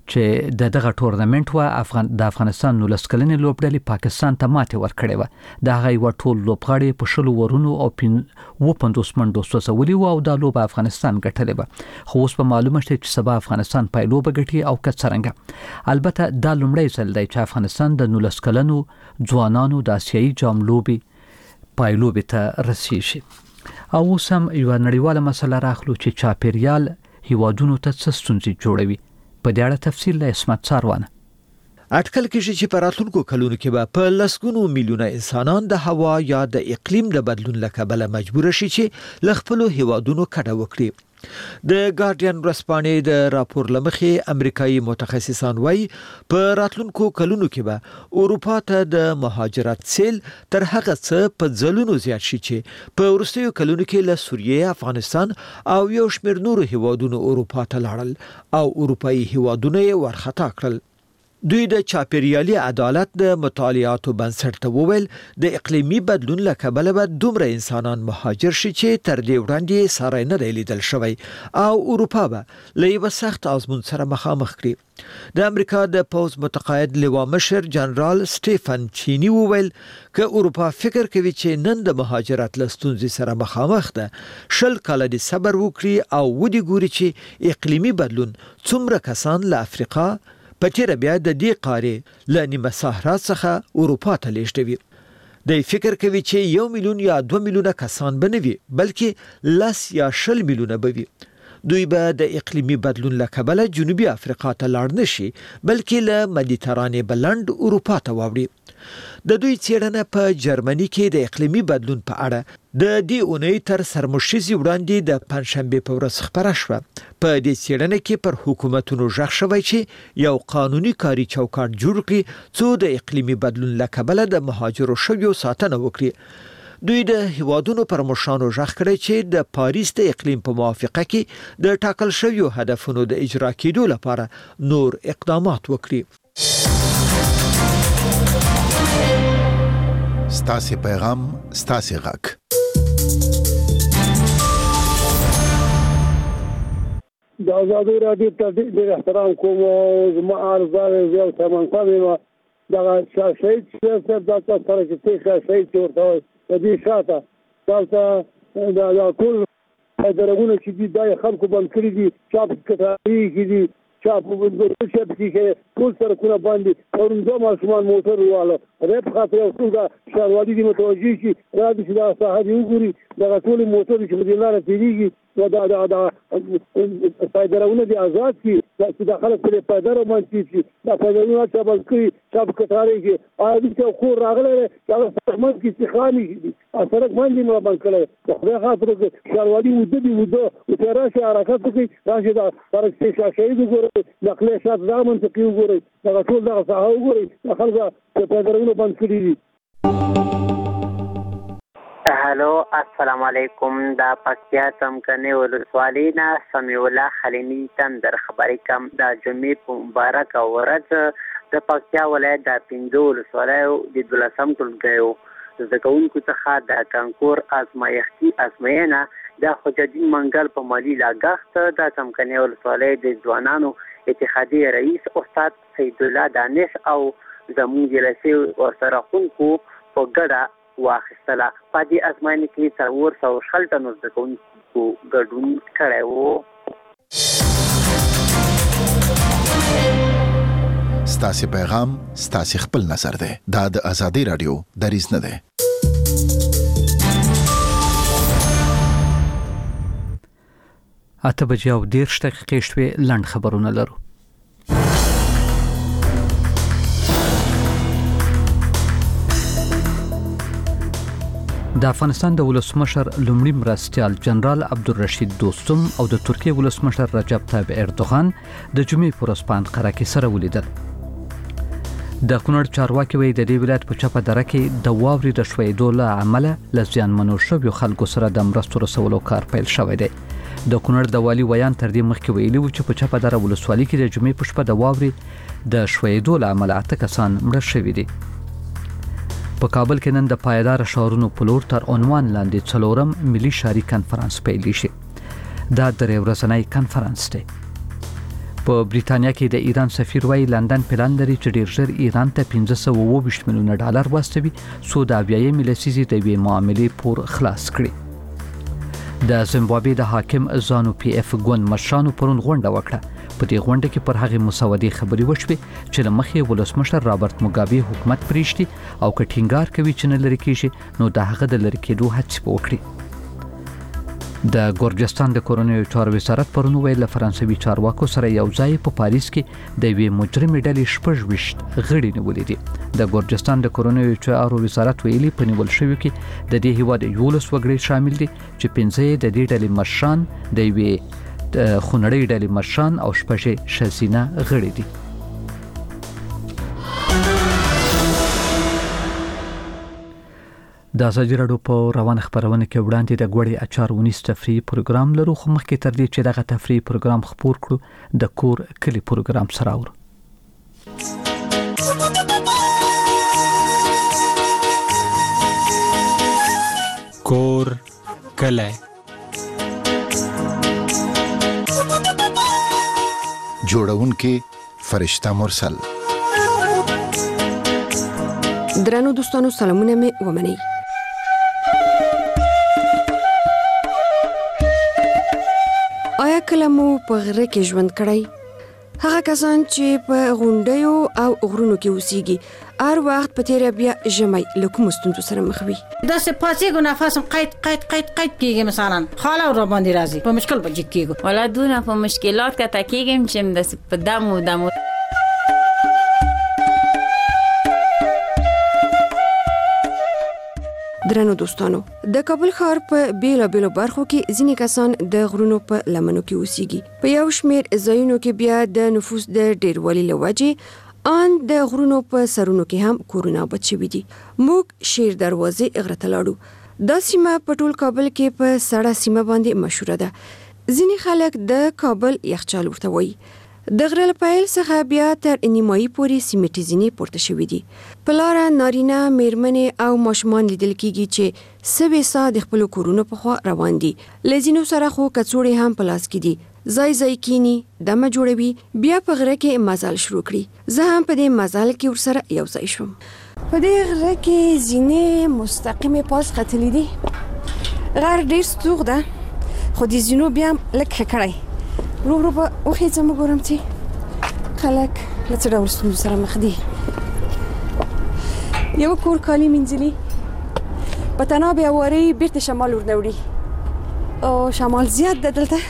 چې د دغه ټورنمنت و افغان د افغانستان نولس کلنې لوبډلې پاکستان ته ماته ورکړې و. د هغه یو ټول لوبغاړي په شلو ورونو او و پنځوس منډو سوځولي و او د لوبه افغانستان ګټلې و. خو اوس په معلومه شته چې سبا افغانستان پای لوبه ګټي او کڅرنګ. البته دا لومړی ځل دی چې افغانستان د نولس کلنو ځوانانو د آسیایي جام لوبې پای لوبې ته رسیږي. او اوس هم یو نړیواله مسله راخلو چې چاپیریال هیوادونو ته څه ستونزې جوړوي. په دې اړه تفصیل له اسمت څاروانه. اټکل کېږي چې په راتلونکو کلونو کې به په لسګونو میلیونه انسانان د هوا یا د اقلیم د بدلون له کبله مجبور شي چې له خپلو هیوادونو کډه وکړي. د ګارډین ورځپاڼې د راپور لمخې امریکایي متخصصان وایي په راتلونکو کلونو کې به اروپا ته د مهاجرت سیل تر هغه څه په ځلونو زیات شي چې په وروستیو کلونو کې له سوریې، افغانستان او یو شمېر نورو هیوادونو اروپا ته لاړل او اروپایي هیوادونه یې ورخطا کړل. دوی د چاپیریالي عدالت د مطالعاتو بنسټ ته وویل د اقلیمي بدلون له کبله به دومره انسانان مهاجر شي چې تر دې وړاندې ساری نه دی لیدل شوی او اروپا به له یوه سخت آزمون سره مخامخ کړي. د امریکا د پوز متقاعد لوا مشر جنرال سټیفن چینی وویل که اروپا فکر کوي چې نن د مهاجرت له ستونزې سره مخامخ ده، شل کاله د صبر وکړي او ودی ګوري چې اقلیمي بدلون څومره کسان له افریقا په تیر بیا د دې قاره له نیمه صحرا څخه اروپا ته لیږدوي. د فکر کوي چې یو میلیون یا دوه میلیونه کسان بنوي بلکې لس یا شل میلیونه بوي. دوی به د اقلیمي بدلون له کبله جنوبي افریقا ته لاړ نشي بلکې له مدیترانې بلند اروپا ته واوړي. د دوی څېړنه په جرمني کې د اقلیمي بدلون په اړه د دې اونۍ تر سرمشیزي وړاندې د پنځشنبې په ورځ خبره شوه. په دې څېړنه کې پر حکومتونو ژغ شوی چې یو قانوني کاري چوکاټ جوړ کړي څو د اقلیمي بدلون له کبله د مهاجرو شویو ساتنه وکړي. دوی د هیوادونو پر مشرانو ژغ کړی چې د پاریس د اقلیم په موافقه کې د ټاکل شویو هدفونو د اجرا کېدو لپاره نور اقدامات وکړي. ستاسو پیغام ستاسو غږ. د آزادي رادیو ته ډېر احترام کوم او زما ارزه یو سامان کوم دا شاید څه د تاسو سره چې څه شاید ورته د دې شاته تاسو دا ټول درغونه چې د خلکو باندې کړی دي چاپ کټایي کې دي چاپ په شپ کې ټول سره کوله باندې ورنځه ماشومان موټر واله رپ خاطر یو څه شاروالي دي متوجي شي راځي چې دا صحابي وګوري دا ټول موټر چې په لاره تیریږي دا دا دا پایدارونه دي آزاد شي چې د خلک په پایدار باندې شي دا پایدارونه چې بلکې سب کټاري کې آدي چې خو راغله چې سرمن کې استخاني سرک باندې مو باندې کړه خو خاطر کې شاروالي ودی ودو او تراشه حرکت کوي راشه دا سرک چې شهید وګوري نقله شات زامن ته کې وګوري دا ټول دا صحه وګوري خلک په پایدارونه باندې کړی دي. هلو السلام علیکم دا پکتیا څمکنه ولسوالۍ نه سمیع الله خلیلي تندر خبرې کوم د جمعې په مبارکه ورځ د پکتیا ولایت د پنځو ولسوالیو د دولسم ټولګیو زده کوونکو څخه د کانکور ازمایښتي ازموینه د حجتالدین منګل په مالي لاګښت د څمکنه ولسوالۍ د ځوانانو اتحادیې رئیس استاد سید الله دانش او زموږ جلسې ورسره خونکو په ګډه واخیستله. په دې ازموینه کې څلور سوه شل تنو زده کوونکو ګډون کړی و. ستاسې پیغام ستاسې خپل نظر دی. دا د ازادي رادیو دریځ نه دی. اته بجې او دېرش دقیقې شوې. لنډ خبرونه لرو. د افغانستان د ولسمشر لومړي مرستیال جنرال عبدالرشید دوستم او د ترکیه ولسمشر رجب طیب اردوغان د جمعې پر ورځ په انقره کې سره ولیدل. د کونړ چارواکي وایي د دې ولایت په چپه دره کې د واورې د ښویېدو له امله له زیانمنو شویو خلکو سره د مرستو رسولو کار پیل شوی دی. د کونړ د والي ویان تر دې مخکې ویلي و چې په چپه دره ولسوالۍ کې د جمعې په شپه د واورې د ښویېدو له امله اته کسان مړه شوي دي. په کابل کې نن د پایدار ښارونو په لور تر عنوان لاندې څلورم ملي ښاري کنفرانس پیل شي. دا درې ورځنی کنفرانس دی. په بریټانیا کې د ایران سفیر وایي لندن پلان لري چې ډیر ژر ایران ته پنځه سوه اووه ویشت میلیونه ډالر واستوي څو د اویایمې لسیزې د یوې معاملې پور خلاص کړي. د زیمبابوې د حاکم زانو پی اف ګوند مشرانو پرون غونډه وکړه. په دې غونډه کې پر هغې مسودې خبرې وشوې چې له مخې ولسمشر رابرټ موګابي حکومت پرېږدي او که ټینګار کوي چې نه لرې کېږي نو د هغه د لرې کېدو هڅې به وکړي. د ګورجستان د کورنیو چارو وزارت پرون ویل له فرانسوي چارواکو سره یو ځای په پاریس کې د یوې مجرمې ډلې شپږ ویشت غړي نیولي دي. د ګورجستان د کورنیو چارو وزارت ویلي په نیول شویو کې د دې هیواد یولس وګړي شامل دي چې پنځه یې د دې ډلې مشران د یوې د خونړۍ ډلې مشران او شپږ ښځینه غړي دي. د ازادي راډیو په روانه خبرونه کې وړاندې د ګوړې اچار ونیس تفریحي پروګرام لرو خو مخکې تر دې چې دغه تفریحي پروګرام خپور کړو د کور کلی پروګرام سره اورو. کور کلی جوړونکې فرشته مرسل. درنو دوستانو سلامونه مې ومنئ. آیا کله مو په غره کې ژوند کړی؟ هغه کسان چې په غونډیو او غرونو کې اوسېږي هر وخت په تیره بیا ژمی له کومو ستونزو سره مخ وي. داسې پاڅېږو نفس قید قید قید قید کېږي مثلا خاله را باندې راځي په مشکل به جګ کېږو والا دونه په مشکلات کته کېږم چې داسې په دمو دمو. درنو دوستانو د کابل ښار په بیلو بیلو برخو کې ځینې کسان د غرونو په لمنو کې اوسېږي. په یو شمېر ځایونو کې بیا د نفوس د ډېروالي له وجې ان د غرونو په سرونو کې هم کورونه آباد شوي دي. موږ شیر دروازې غره ته لاړو. دا سیمه په ټول کابل کې په سړه سیمه باندې مشهوره ده. ځینې خلک د کابل یخچال ورته وایي. د غره له پیل څخه بیا تر نیمایي پورې سیمټي زینې پورته شوي دي. په لاره نارینه میرمنې او ماشومان لیدل کېږي چې سوي ساه د خپلو کورونو په خوا روان دي. له ځینو سره خو کڅوړې هم په لاس کې دي. ځای ځای کینی دمه جوړوي بیا په غره کې مزل شروع کړي. زه هم په دې مزل کې ورسره یو ځای شوم. په دې غره کې زینې مستقیمې پاس ختلې دي. غر ډېر ستوغ ده خو د زینو بیا لږ ښه کړی. رو رو به وخیځم وګورم چې خلک له څه ډول ستونزو سره مخ دي. یو کور کالي مینځلي په تناب یې وارې بیرته شمال ورنه وړي. او شمال زیات ده دلته.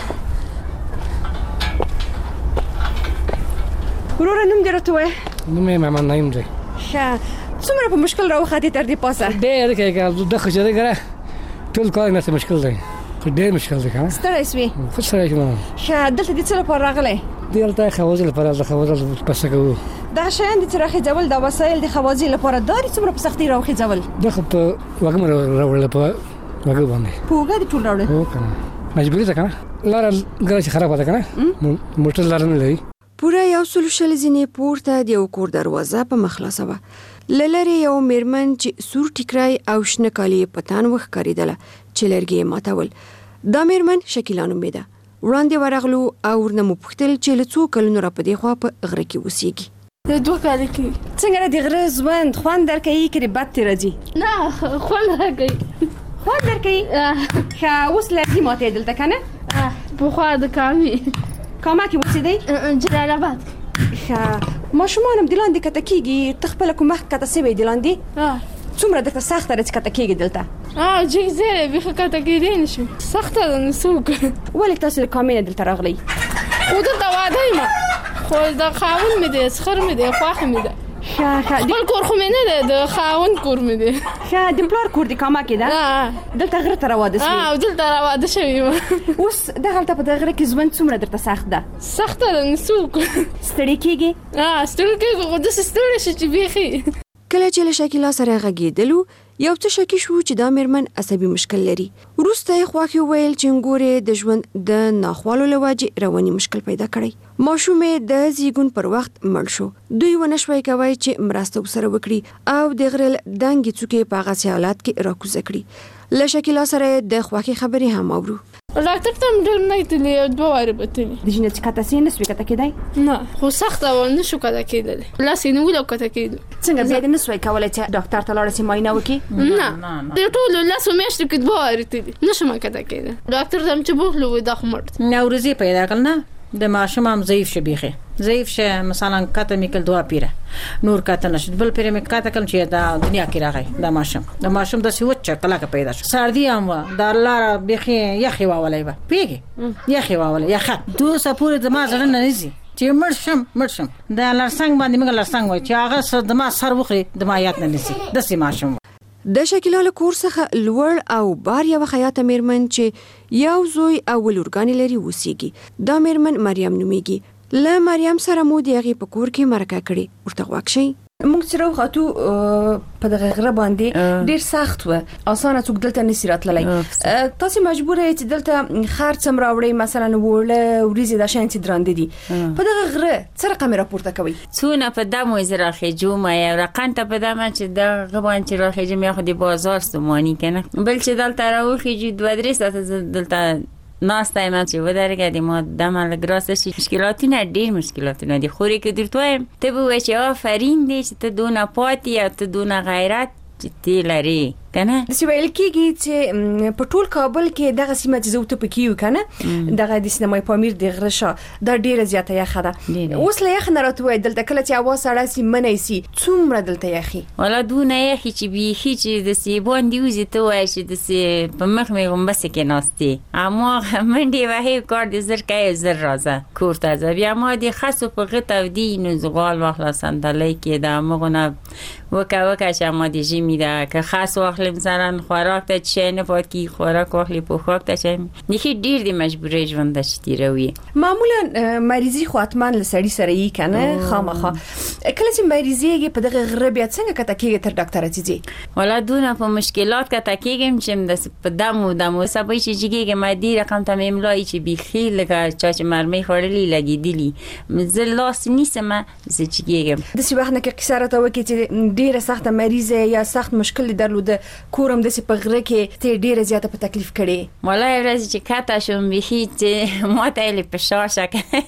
ورور نوم دې راته وایه. نوم یې محمد نعیم دی. ښه څومره په مشکل راوخاتې تر دې پاسه؟ ډېر کې دغه چې دی ګره ټول کار نه مشکل دی. ډېر مشکل دی کنه. ستړی سوې؟ خو ستړی شوم. ښه دلته دې څه لپاره راغلی؟ دلته خوازي لپاره د خوازي پسه کوو. دا شیان د راخېځول د وسایل د خوازي لپاره داري څومره په سختۍ راخېځول؟ دغه په وګم راوړل په وګ باندې. په وګ دې ټول راوړل؟ هو کنه. مجبوري ده کنه. لار ګرځي خراب ده کنه. موټر لار نه لري. پوره یو سل شل ځینې پورته د یو کور دروازه په مخلاصه وه. للری یو میرمن چې سور ټیکرای او شنه کالي پتان وښکارېدله چې لرګي یې ماتول. دا میرمن شکیلا نومېده. وړاندې ورغلو او ورنه مو پوښتل چې له څو کلونو را په دې خوا په غره کې اوسېږي. دوه کاله کې. څنګه د غره ژوند خوند درکوي که د بد ترې راځي؟ نه خوند راکوي. خوند درکوي؟ ښه اوس لرګي ماتې دلته که نه؟ پخوا د کامې. کاما کې اوسېدی؟ جلال آباد. ښه ماشومان هم د لاندې کته کېږي. ته خپله کوم وخت کته سوی د لاندې؟ څومره درته سخته ده چې کته کېږي دلته؟ جګ ځای دی بیخي کته کېدی نه شم. سخته ده نو څه وکړو. ولې تاسو له کامې نه دلته راغلی؟ خو دلته واده یم خو د خاوند مې دی سخر مې دی خوښه مې ده. خپل کور خو مې نه دی د خاوند کور مې دی. ښه د پلار کور د کاما کې ده؟ دلته غره ته راواده سوې؟ او دلته راواده شوې یم. اوس دغلته په دغه غره کې ژوند څومره درته سخت ده؟ سخته ده نو څه وکړو. ستړی کېږې؟ ستړی کېږو خو داسې ستړی شو چې بیخي. کله چې له شکیلا سره غږېدلو یو څه شکی شو چې دا میرمن عصبي مشکل لري. وروسته یې خواښې وویل چې نګورې د ژوند د ناخوالو له وجې رواني مشکل پیدا کړی. ماشوم یې د زیږون پر وخت مړ شو. دوی ونه شوی کوی چې مرسته ورسره وکړي او د غره دنګې څوکې په هغسې حالات کې راکوزه کړي. له شکیلا سره د خوښۍ خبرې هم اورو. ډاکټر ته هم ډېر نه تللی دوه وارې به تللی. د ژینې چې کته سې نه سوې کته کېدی؟ نه خو سخته وه نه شو کته کېدلی. لاس یې نیولو او کته کېدو. څنګه بیا دې نه سوی کولی چې ډاکټر ته لاړه سې معاینه وکړي؟ نه د ټولو لسو میاشتو کې دوه وارې تللی نه شم کته کېدی. ډاکټر ته هم چې بوتلو وایي دا خو مړ دی. نوروزي پیدا کړل نه د ماشوم هم ضعیف شه بیخي ضعیف شه. مثلا کته مې کل دوه پیره نور کته نشد بل پیره مې کته کم چې دا دنیا کې راغی. دا ماشوم د ماشوم د سوچ کلاکه پیدا شو. سردی هم و د لار بیخي یخي واولای و پیګي یخي واولای یخه دو سپور د ما زړه نه نزي چې مړ شم مړ شم. د لارسنګ باندې موږ لارسنګ وای چې هغه سر د ما سر وخري د ما یاد نه نزي د سي ماشوم. د شکیلا له کور څخه لوړ او بار یوه خیاطه میرمن چې یو زوی او ولورګانې لري اوسېږي. دا میرمن مریم نومیږي. له مریم سره مو د هغې په کور کې مرکه کړې. ورته غوږ شئ. موږ چې راوخاتو په دغه غره باندې ډېر سخت و. اسانه څوک دلته نسي راتللی. تاسې مجبوره یې چې دلته خرڅ هم راوړئ مثلا وړه وریځې دا شیان چې درانده دي. په دغه غره څه رقم راپورته کوئ؟ څونه په دم وایي زه راخېجوم یو رقم ته په دمه چې دغه باندې چې راخېجم یا خو د بازار ستوماني که نه بل چې دلته راوخېجو دوه درې ساعته زه دلته ناسته یم چې ودرېږه د ما دمه لږ راسته شي. مشکلاتونه ډېر مشکلاتونه دي. خو که درته وایم ته به وایې چې آفرین دی چې ته دونه پاتې او ته دونه غیرت چې ته لرې که نه. داسې ویل کېږي چې په ټول کابل کې دغه سیمه چې زه ورته پکې یو که نه دغه د سینمای پامیر د غره شا دا ډېره زیاته یخه ده. اوس له یخ نه راته ووایه دلته کله چې هوا سړه سي منی سي څومره دلته یخي؟ والا دونه یخي چې بیخي چې داسې باندې وځي ته وایې چې داسې په مخ مې غومبسې کې ناستې هماغه منډې وهې کار دې زر کوې زر راځه کور ته ځه. بیا ما د خسو په غه تودي نو زغال واخله صندلۍ کې د همغونه وکه وکه چې ما د ژمي ده که خس واخلې مثلا خوراک ته چې نه پات کی خوراک واخلې پوښاک ته چې نخي ډیر د مجبورې ژوند د تیروي. معمولا مریضي خو اتمان لسړي سره یې کنه خامخا کله چې مریضيږي په دغه غره بیا څنګه کته کېږي تر ډاکټر ته ځي؟ ولا دونه په مشکلات کته کېږم چې د په دمو دمو سبا چې جګېږي ما دی رقم ته مملای چې بيخي لکه چا چې مرمۍ خورلې لګېدلی زه لاس نیسم زه جګېږم. د څه وخت نه کې قصه راته وکړي چې ډیره سخته مریضه یا سخت مشکل درلوده کورم د څه په غره کې ته ډیره زیاته په تکلیف کړي؟ والله ورځ چې کاته شوم بيخي چې ما ته لې پښه شکه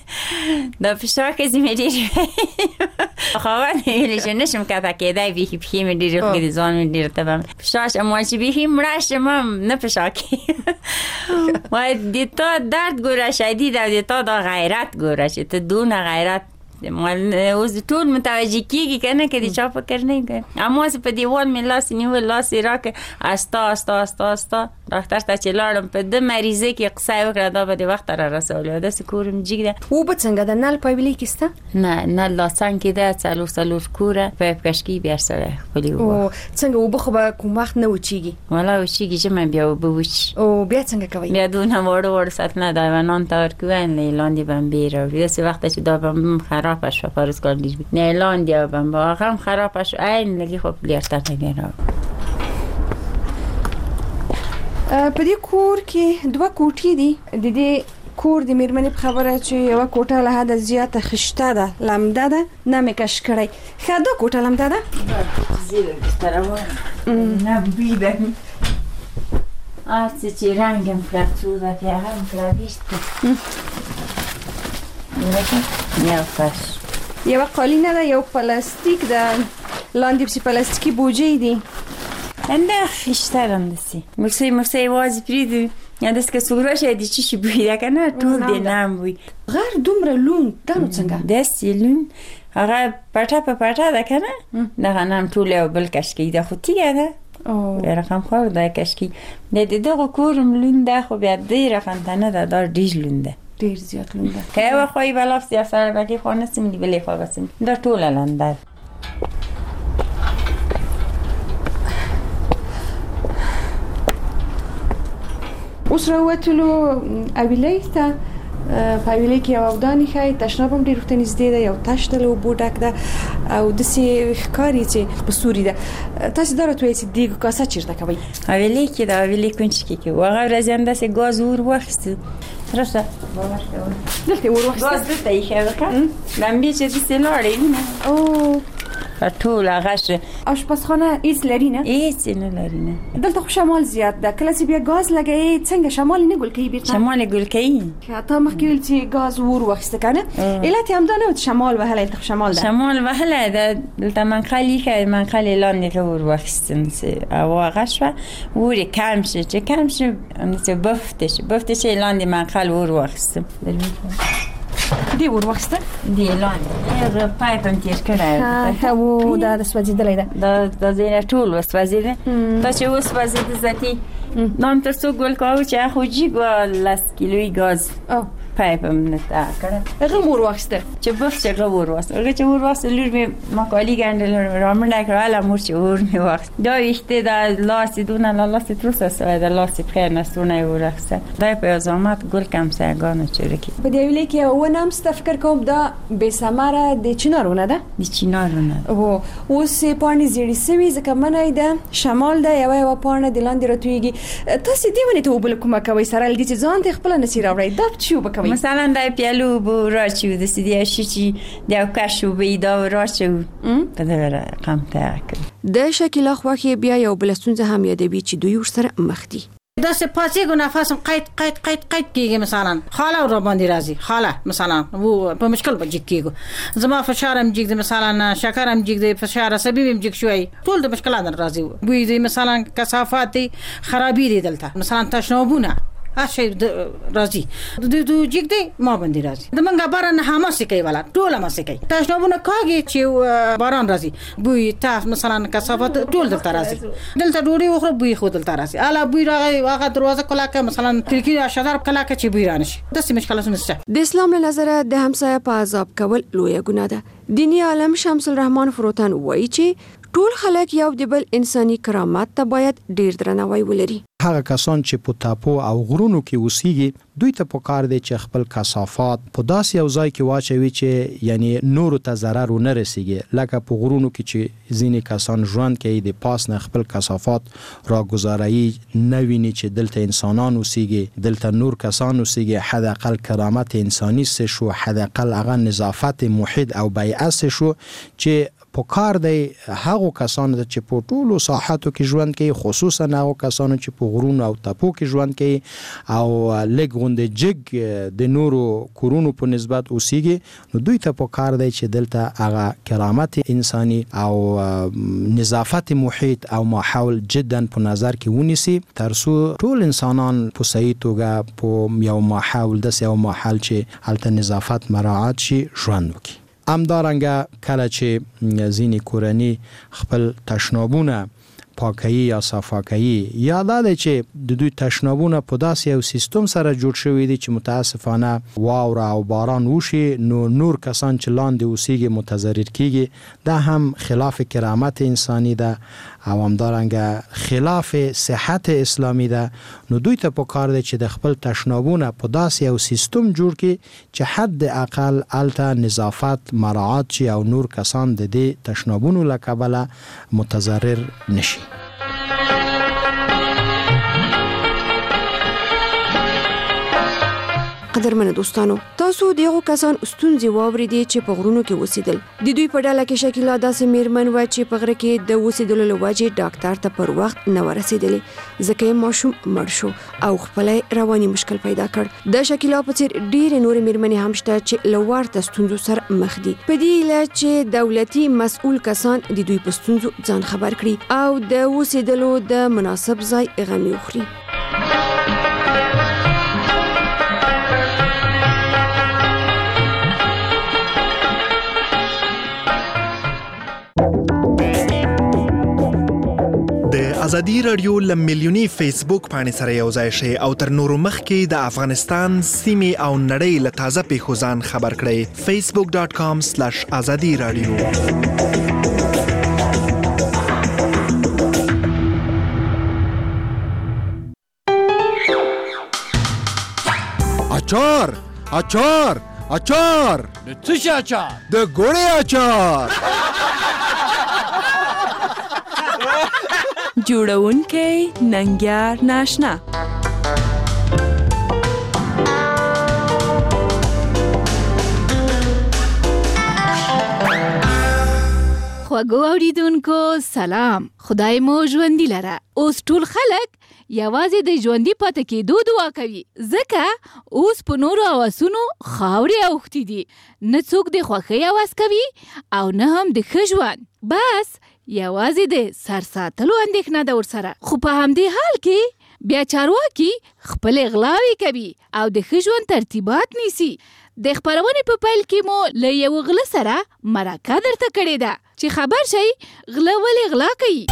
دا پښه کې زمې ډیر خاوند یې چې نشم کاته کېدای بيخي په مې ډیر خو دې ځان مې ډیر ته پښه ما چې بيخي مړ شم نه پښه کې وای دې ته درد ګوره شدید او دې ته دا غیرت ګوره چې ته دونه غیرت مال اوس ټول متوجه کیږي کنه کې د چا فکر نه کوي اما زه په دیوال مې لاس نیول لاس راکه استا استا استا استا ډاکټر ته چې لاړم په د مریضه کې قصه وکړه دا به د وخت را رسول د سکورم جګده او په څنګه د نل پایبلی کېسته نه نه لا څنګه ده څلور څلور کوره په کشکی بیا سره خولي او څنګه وبخه به کوم وخت نه وچیږي ولا وچیږي چې مې بیا وبوچ او بیا څنګه کوي بیا دونه وړ وړ ساتنه دا ونان تور کوین لاندې بمبیر او دې وخت چې دا بم خراب شو فرض کړئ نه لاندې بم واقعا خراب شو عین لګي خو بلیارته نه راو په دې کور کې دوه کوټې دي د دې کور د میرمنې په خبره چې یو کوټه له حد زیاته خشته ده لمده ده نه مې کش کړی ښه دا کوټه لمده ده زیره ستاره نه بیبه آرڅ چې رنگم فرڅو ده بیا هم کلاویشت یو فرش یو قالینه ده یو پلاستیک ده لاندې پسې پلاستیکي بوجې دي نه خشترم دسی مرسی مرسی وازی پریدو یا دست که سوگراشه دی چی شی بویده کنه طول دی نام بوی غیر دومره لون دانو څنګه دستی لون هغه پټه په پټه ده کنه دغه نام طول او بل کشکی ده خو تیگه ده او رقم خواه ده کشکی ده دغه کورم لون ده خو بیا دی رقم تنه ده دار دیج لون ده دیر زیاد لون ده که او خواهی بلافتی افسر بکی خواه نستیم دی بلی خواه بسیم ده طول لون ده اوس راوتلو اویلې ته په اویلې کې یو ودانی خای تشناب هم ډیر وخت نږدې ده یو تشتل او بوډک ده او د سی ښکاری چې په سوري ده تاسو درته چې دیګ کاسه چیرته کوي اویلې کې دا اویلې کونچ کې کې وغه رازنده سي غاز ور وخت راشه دلته ور وخت غاز دلته یې ښه لمبي چې د سلوړې او ټول هغه آشپزخانه هیڅ لري نه هیڅ نه لري نه دلته خو شمال زیات ده کله چې بیا غاز لګي څنګه شمال نه ګل کوي بیرته شمال ګل کوي حتی مخکې ویل چې غاز ور وخت کنه علت هم دا نه شمال وهله ته شمال ده شمال وهله ده دلته من خالی که من خالی لاندې ور وخستن او هغه شو ور کم شي چې کم شي نو بفتش بفتش لاندې من خال ور وخستم دی ور وخسته دی لاندې هغه پایپم تیر کړه ها و دا د سوځیدلې ده دا د زینه ټول وسوځیده دا چې وسوځیده ذاتی نام تر څو ګل کاوه چې خو جی ګل لاس کیلوي غاز او پایپم نتا کړه هغه ور وخسته چې بف چې ور وخسته هغه چې ور وخسته لور می ماکالی ګندل رامل کړه مور چې ور می وخت دا وشته دا لاس دونه لاس تروسه سره دا لاس په نسونه ور وخسته دا په زحمت ګل کم سرګانو چرکی په دی ویل کې و نام ستفکر کوم دا به سماره د چینارونه ده د چینارونه او اوس پانی زیړی سوي ځکه منای ده شمال ده یو یو پانه د لاندې راتويږي تاسو دی ونه ته وبل کومه کوي سره لدی چې ځان ته خپل نسی راوړی دا چی وبکوي مثلا دا پیالو بو راچو د سیدی شي چې دا کاشو به دا راچو په دغه رقم ته د شکل خواخي بیا یو بلستون هم یادوي چې دوی ورسره مخ دي دا سه پاتې ګو نفسم قید قید قید قید کیږي مثلا خاله را باندې راځي خاله مثلا وو په مشکل بجې کیږي زما فشارم جګ مثلا شکرم جګ فشار عصبیم جګ شوی ټول د مشکلات راځي وې دې مثلا کثافات خرابې دي دلته مثلا تشنابونه هاشي راځي د دې جګ دی ما باندې راځي د منګه باران هم سکي ولا ټول ما سکي تاسو نو کاږي چې باران راځي بوی تاسو مثلا کثافت ټول دلته راځي دلته ډوري وخره بوی خو دلته راځي الا بوی راغی واغه دروازه کلاکه مثلا کلکی شادر کلاکه چې بوی رانشي د سیمه مشکلات نشته د اسلام له نظر د همسایه په عذاب کول لوی ګناه ده دینی عالم شمس الرحمن فروتان وایي چې ټول خلک یو د بل انساني کرامت ته باید ډیر درناوی ولري هغه کسان چې په تاپو او غرونو کې اوسېږي دوی ته پکار دي چې خپل کثافات په داسې یو ځای کې واچوي چې یعنی نور ته ضرر ونه رسیږي لکه په غرونو کې چې ځینې کسان ژوند کوي د پاس نه خپل کثافات راګزاري نه ویني چې دلته انسانان اوسېږي دلته نور کسان اوسېږي حد اقل کرامت انساني سه شو حد اقل هغه نظافت محیط او بیعه شو چې پکار دی هغه کسان چې په ټولو ساحاتو کې ژوند کوي خصوصا هغه کسان چې په غرونو او تپو کې ژوند کوي او لګ غونډه جګ د نورو کورونو په نسبت اوسېږي نو دوی ته پکار دی چې دلته هغه کرامت انساني او نظافت محیط او ماحول جدا په نظر کې ونیسي ترڅو ټول انسانان په صحیح توګه په یو ماحول د یو ماحول چې هلته نظافت مراعات شي ژوند وکړي همدارنګه کله چې ځینې کورنۍ خپل تشنابونه پاکي یا صفاکي یا د چې د دوی تشنابونه په داسې یو سیستم سره جوړ شوی دي چې متاسفانه واوره او باران وشي نو نور کسان چې لاندې اوسېږي متضرر کیږي دا هم خلاف کرامت انساني ده او همدارنګه خلاف صحت اسلامي ده نو دوی ته پکار دی چې د خپل تشنابونه په داسې یو سیستم جوړ کړي چې حد اقل الته نظافت مراعات شي او نور کسان د دې تشنابونو له کبله متضرر نشي. قدرمن دوستانو تاسو دغه کسان ستونزې واوریدي چې په غرونو کې اوسېدل د دوی په ډله کې شکیلا داسې میرمن و چې په غره کې د اوسېدلو لوجې ډاکټر ته پر وخت نه ورسېدلې ځکه ماشوم مړ شو او خپل رواني مشکل پیدا کړ د شکیلا په څیر ډېر نور میرمنې هم شته چې لوړ تستونزو سره مخ دي په دې لاره چې دولتي مسؤل کسان د دوی په ستونزو ځان خبر کړي او د اوسېدلو د مناسب ځای غمي وخوري. ازادي رادیو لمیلیونی فیسبوک باندې سره یو ځای شي او تر نورو مخکې د افغانستان سیمې او نړۍ له تازه پیښو ځان خبر کړئ facebook dot com slash azadi radio. اچار اچار اچار د څه شي اچار؟ د ګوړې اچار. جوړونکی ننګیار ناشنا. خوږو اوریدونکو سلام، خدای مو ژوندي لره. اوس ټول خلک یوازې د ژوندي پاتې کېدو دعا کوي ځکه اوس په نورو اواسونو خاورې اوښتې دي، نه څوک د خوښۍ اواز کوي او نه هم د ښه ژوند، بس یوازې د سر ساتلو اندېښنه ده ورسره. خو په همدې حال کې بیا چارواکي خپل غلاوې کوي او د ښه ژوند ترتیبات نیسي. د خپرونې په پیل کې مو له یو غله سره مرکه درته کړې ده چې خبر شئ غله ولې غلا کوي.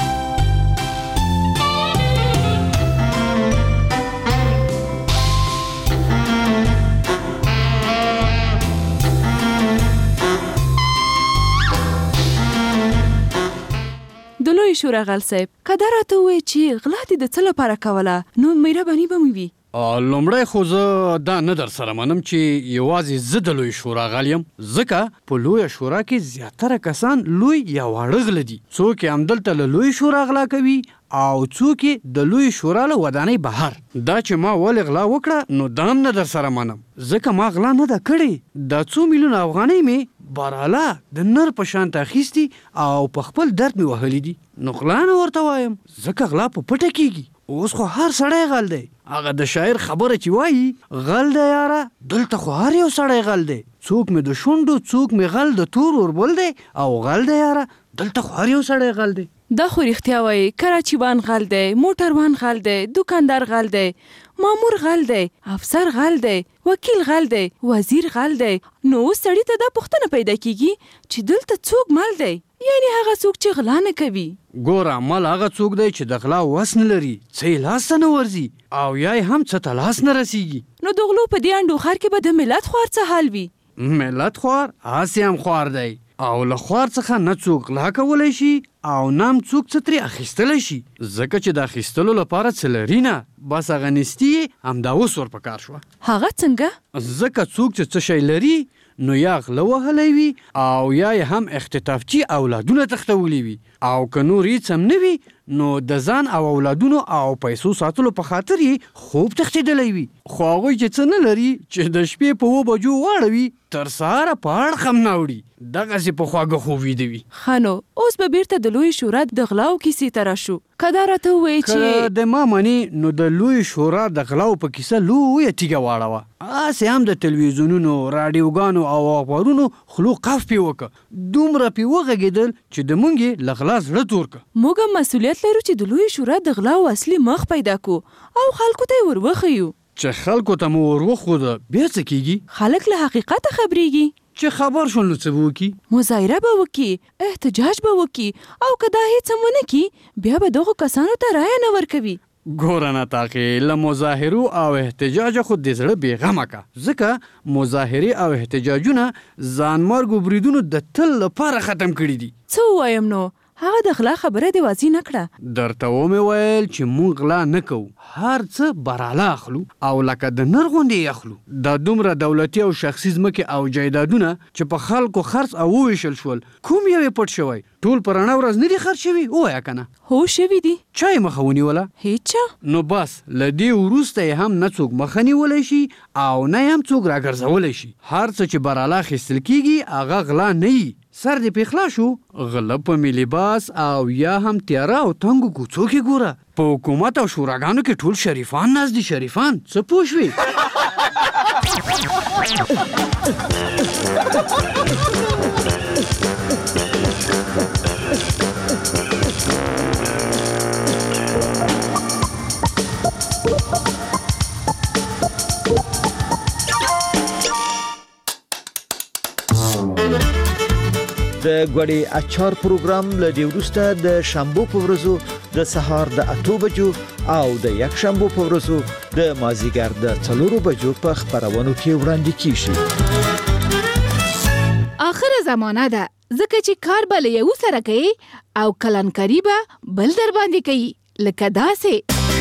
د لوی شورا غل صاحب کدا راته وای چې غلا دې د څه لپاره کوله نو مهرباني به مې وي. لومړی خو زه دا نه در سره منم چې یوازې زه د لوی شورا غل یم ځکه په لویه شورا کې زیاتره کسان لوی یا واړه غله دي. څوک یې همدلته له لوی شورا غلا کوي او څوک یې د لوی شورا له ودانۍ بهر. دا چې ما ولې غلا وکړه نو دا هم نه در سره منم ځکه ما غلا نه ده کړې. دا څو میلیونه افغانۍ مې باراله د نر په شان اخیستي او په خپل درد مې وهلي دي نو غلا نه ورته وایم ځکه غلا په پټه کیږي. اوس خو هر سړی غل دی. هغه د شاعر خبره چې وایي غل دی یاره دلته خو هر یو سړی غل دی. څوک مې د شونډو څوک مې غل د تور وربل دی او غل دی یاره دلته خو هر یو سړی غل دی. دا خو رښتیا وایي، کراچیوان غل دی، موټروان غل دی، دکاندار غل دی، مامور غل دی، افسر غل دی، وکیل غل دی، وزیر غل دی. نو اوس سړي ته دا پوښتنه پیدا کیږي چې دلته څوک مل دی، یعنی هغه څوک چې غلا نه کوي. ګوره مل هغه څوک دی چې د غلا وس نه لري، څه یې لاس ته نه ورځي او یا یې هم څه ته لاس نه رسیږي. نو د غلو په دې انډوخر کې به د ملت خوار څه حال وي؟ ملت خوار هسې هم خوار دی او له خوار څخه نه څوک غلا کولی شي او نه هم څوک څه ترې اخیستلی شي ځکه چې د اخیستلو لپاره څه لري نه، بس هغه نیستي یې همدا اوس ورپکار شوه. هغه څنګه؟ ځکه څوک چې څه شی لري نو یا غله وهلی وي او یا یې هم اختطافچي اولادونه تښتولی وي او که نور هېڅ هم نه وي نو د ځان او اولادونو او پیسو ساتلو په خاطر یې خوب تښتېدلی وي. خو هغوی چې څه نه لري چې د شپې په اوه بجو واړوي تر سهاره په اړخ هم نه وړي، دغسې په خواږه خوب ویده وي. ښه نو اوس به بیرته د لوی شورا د غلاو کیسې ته راشو. که دا راته ووایي چې که د ما منې نو د لوی شورا د غلاو په کیسه لویه تیږه واړوه. هسې هم د تلویزیونونو راډیوګانو او اخبارونو خلو قف پې وکړه، دومره پې وغږېدل چې د مونږ یې له غلا زړه تور کړه. موږ هم مسؤلیت لرو چې د لوی شورا د غلاو اصلي مخ پیدا کړو او خلکو ته یې ور وښیو. چې خلکو ته مو ور وښوده بیا څه کیږي؟ خلک له حقیقته خبرېږي. چې خبر شول نو څه وکي؟ مظاهره به وکي، احتجاج به وکي، او که دا هیڅ هم ونه کي بیا به دغو کسانو ته رایه نه ورکوي. ګوره نطاقې، له مظاهرو او احتجاجه خو د زړه بېغمه که، ځکه مظاهرې او احتجاجونه ځانمرګو بریدونو د تل لپاره ختم کړي دي. څه ووایم نو؟ هغه د غلا خبره دې واضح نه کړه. درته ومې ویل چې مونږ غلا نه کوو، هر څه براله اخلو او لکه د نر غوندې یې اخلو. دا دومره دولتي او شخصي ځمکې او جایدادونه چې په خلکو خرڅ او وویشل شول، کوم یو یې پټ شوی؟ ټول په رڼه ورځ نه دي خرڅ شوي؟ ووایه که نه. هو شوي دي. چا یې مخه ونیوله؟ هیچا. نو بس له دې وروسته یې هم نه څوک مخه نیولی شي او نه یې هم څوک راګرځولی شي. هر څه چې براله اخیستل کېږي هغه غلا نه وي. سر دې پیخلا شو، غله په مې لباس او یا هم تیاره او تنګو کوڅو کې ګوره. په حکومت او شوراګانو کې ټول شریفان ناست دي. شریفان څه پوه شوې؟ د ګوړې اچار پروګرام له دې وروسته د شنبو په ورځو د سهار د اته بجو او د یک شنبو په ورځو د مازیګر د څلورو بجو په خبرونو کې وړاندې کیږي. اخر زمانہ ده، ځکه چې کار به له یو سره کوي او کلنکاري به بل در باندې کوي، لکه داسې.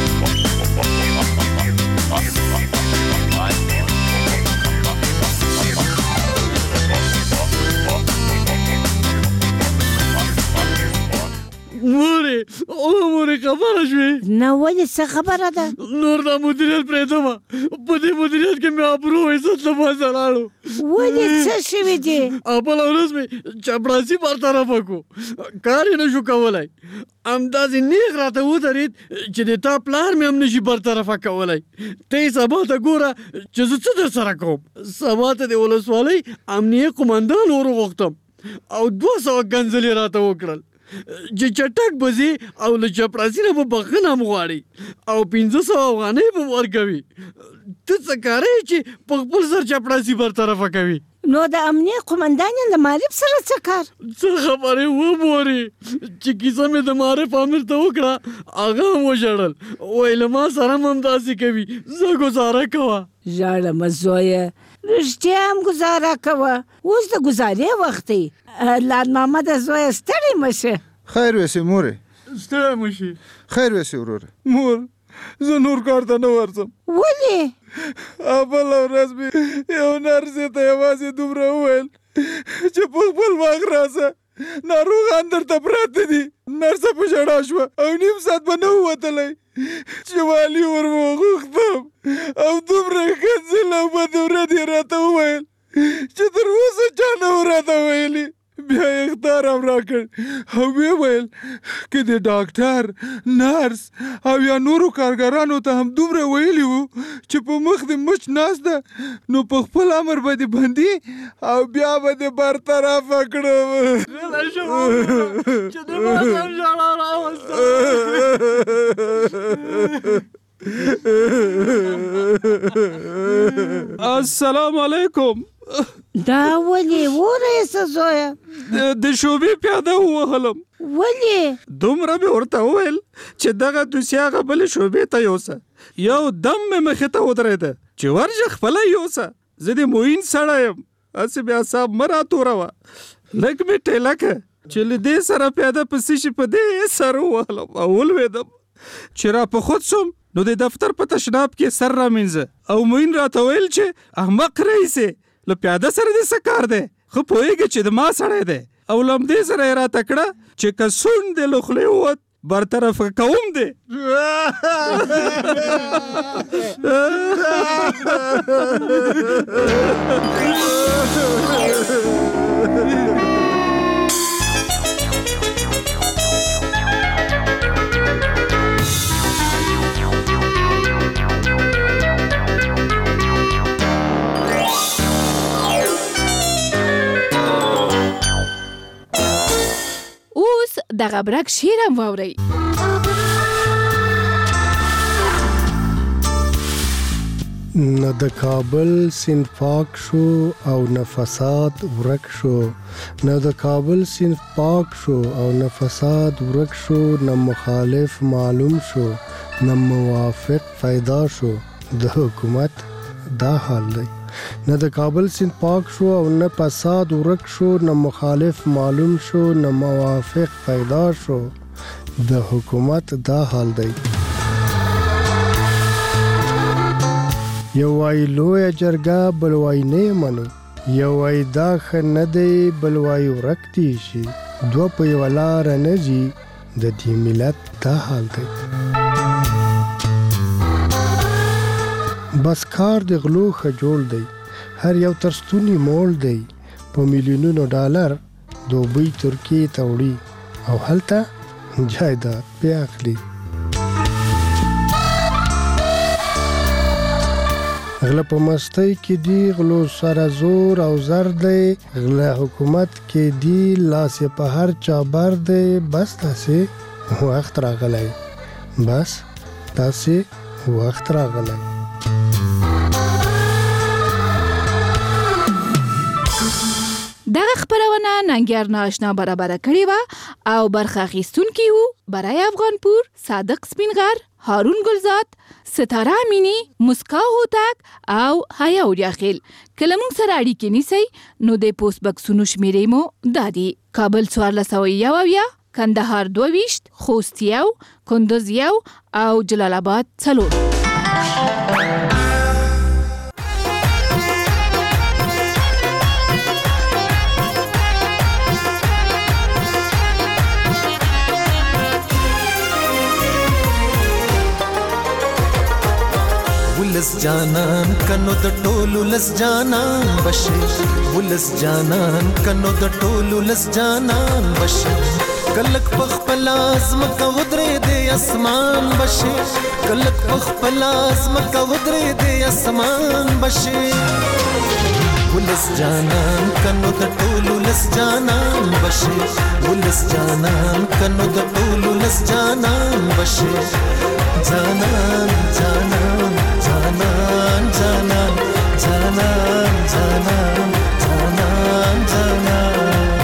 مورې او مورې خبره شوې؟ نه ولې څه خبره ده؟ نور دا مدیریت پرېږدمه، په دې مدیریت کې مې ابرو عزت له منځه لاړو. ولې څه شوي دي؟ بله ورځ مې چپړاسي برطرفه کړو، کار یې نه شو کولی. همداسې نیغ راته ودرېد چې د تا پلار مې هم نشي برطرفه کولی. ته یې سبا ته ګوره چې زه څه در سره کوم. سبا ته د ولسوالۍ امنیه قمندان ور وغوښتم او دوه سوه ګنځلې راته وکړل چې چټک به ځې او له چپړاسي نه به بخښنه هم غواړي او پنځه سوه افغانۍ به ورکوي. ته څه کاری چې په خپل سر چپړاسي برطرفه کوي؟ نو د امنیه قمندان له معرف سره څه کار؟ څه خبرې ومورې چې کیسه مې د معرف امیر ته وکړه، هغه هم وژړل، وایي له ما سره هم همداسې کوي، زه ګزاره کوه. ژاړه مه زویه، رښتیا هم ګزاره کوه، اوس د ګزارې وخت دی. لال محمده زویه ستړې مه شه. خیر ویسې مورې. ستړی مه شي. خیر ویسې وروره. مور زه نور کار ته نه ورځم. ولې؟ بله ورځ مې یو نرسې ته یوازې دومره وویل چې په خپل وخت راسه، ناروغان درته پراته دي. نرسه په ژړا شوه او نیم ساعت به نه ووتلی چې والي ور وغوښتم او دومره ښکنځل او بدورد یې راته وویل چې تر اوسه چا نه و راته ویلي. بیا یې اخطار هم راکړ او ویې ویل که د ډاکټر، نرس او یا نورو کارګرانو ته هم دومره ویلي وو چې په مخ دې مچ ناست ده نو په خپل امر به دې بندي او بیا به دې برطرفه کړم. السلام علیکم. دا ولې ورسه زویه؟ د شوبې پیاده ووهلم. ولې؟ دومره مې ورته وویل چې دغه دوسیه هغه بلې شوبې ته یوسه. یو دم مې مخې ته ودرېده چې ورشه خپله یوسه، زه د موین سړی یم، هسې بیا صاحب مه راتوروه. لږ مې ټېله که چې له دې سره پیاده پسې شي په دې سر ووهلم او ولوېدم. چې را په خود سوم نو د دفتر په تشناب کې سر را مینځه او موین راته ویل چې احمق رئیسې له پیاده سره دې څه کار دی؟ خو پوهېږې چې د ما سړی دی او له همدې سره یې راته کړه چې که سونډ دې له خولې ووت برطرفه کوم دی. د غبرګ شعر هم واورئ. نه د کابل سیند پاک شو او نه فساد ورک شو، نه د کابل سیند پاک شو او نه فساد ورک شو، نه مخالف معلوم شو نه موافق پیدا شو، د حکومت دا حال دی. نه د کابل سیند پاک شو او نه فساد ورک شو، نه مخالف معلوم شو نه موافق پیدا شو، د حکومت دا حال دی. یو وای لوی جرګه بل وای نه منو، یو وای دا ښه نه دی بل وای ورک دی شي، دوه په یوه لاره نه ځي، د دې ملت دا حال دی. بس کار د غلو ښه جوړ دی، هر یو تر ستوني موړ دی، په میلیونونو ډالر دوبۍ ترکیې ته وړي او هلته جایداد پې اخلي. غله په مستی کې دی غلو سره زور او زر دی، غله حکومت کې دی لاس په هر چا بر دی. بس تاسې وخت راغلی، بس تاسې وخت راغلی. دغه خبرونه ننګیار ناشنا برابر کړی و او برخه اخیستونکي وو برای افغانپور، صادق سپینغر، هارون گلزاد، ستاره امینی، مسکا هوتک او حیا اوریاخیل. کله موږ سره اړیکې نیسئ نو د پوسټ بکسونو شمیرې مو دادي: کابل څوارلس سوه یو اویا، کندهار دوه ویشت، خوست یو، کندز یو او جلال آباد څلور. ولس جانان کنو د ټولو لس جانان بشي، ولس جانان کنو د ټولو لس جانان بشي، کلک پخپل ازمکه ودرې د اسمان بشي، کلک پخپل ازمکه ودرې د اسمان بشي. ولس جانان کنو د ټولو لس جانان بشي، ولس جانان کنو د ټولو لس جانان بشي. جانان جانان جانان جانان جانان جانان جانان جانان.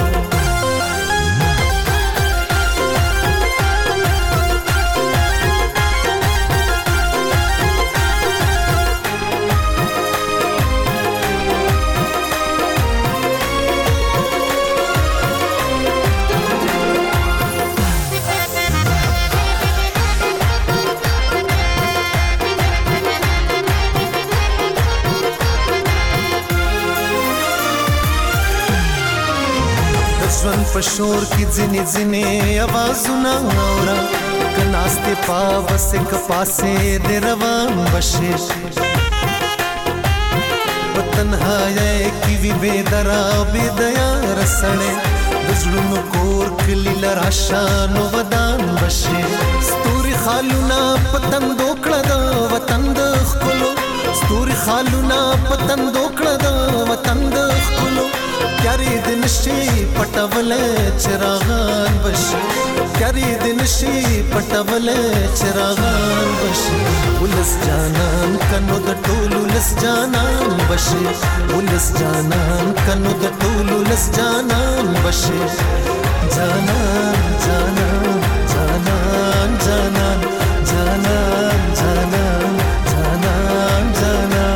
پشور کی ځینې ځینې आवाजونه اورا، کناستې پاوسې کپاسې د روان بشي، وطنهای کی وی بے درا بے دیا رسړې، د زړونو کور کلی لرا شان ودان بشي. ستوري خالونه پتن دوکړه د وطن د خلو، ستوري خالونه پتن دوکړه د وطن د خلو، کاری دن شي پټول چراغان بشي، کاری دن شي پټول چراغان بشي. ولس جانان کنو د ټولو لس جانان بشي، ولس جانان کنو د ټولو لس جانان بشي. جانان جانان جانان جانان جانان جانان جانان جانان.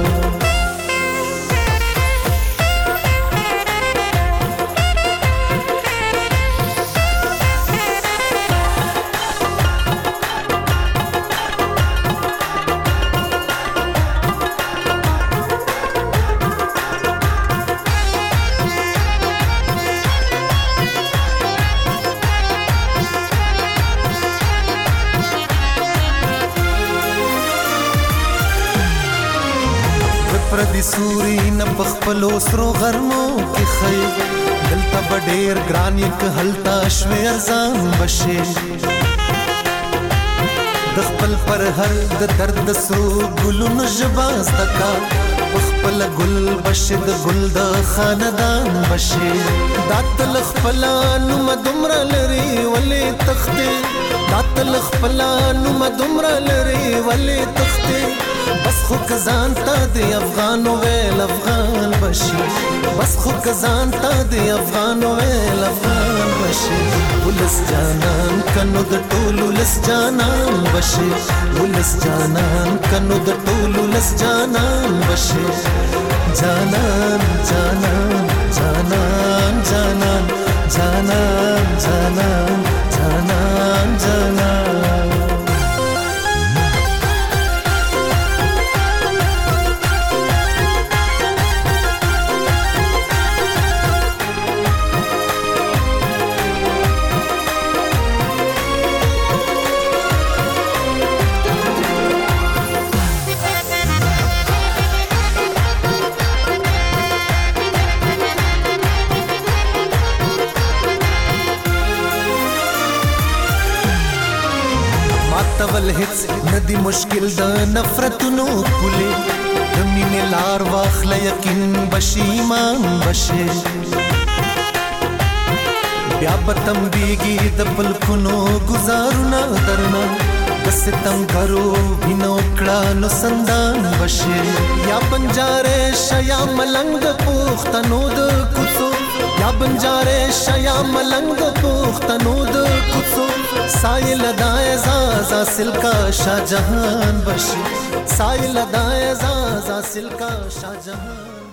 پردي سوري نه بخپلو سرو غرمو کې خي، دلته بډیر ګران یک هلتا شوي ارزان بشي، د خپل پر هر د درد سرو ګلونو ژباز دکا، خپل ګل بشي د ګل د خاندان بشي. دا تل خپل نو مدمر لري ولې تختې داتل خپلانو مدمر لري ولې تختې بس خو کزان تا د افغان ویل افغان بشي بس خو کزان تا د افغان ویل افغان بشي ولس جانان کنو د ټولو لس جانان بشي ولس جانان کنو د ټولو لس جانان بشي جانان جانان جانان جانان جانان جانان جانان جانان تول هیڅ ندی مشکل د نفرتونو پولې د مینې لار واخله یقین بشي ایمان بشي بیا به تمبیږي د پلکونو ګزارونه درنه د ستمګرو وینو کړه نو سندان بشي یا بنجارې شیا ملنګ پوښتنو د کوڅو یا بنجارې شیا ملنګ پوښتنو د کوڅو سایل دای زازا سلکا شاہجہان بشی سایل دای زازا سلکا شاہجہان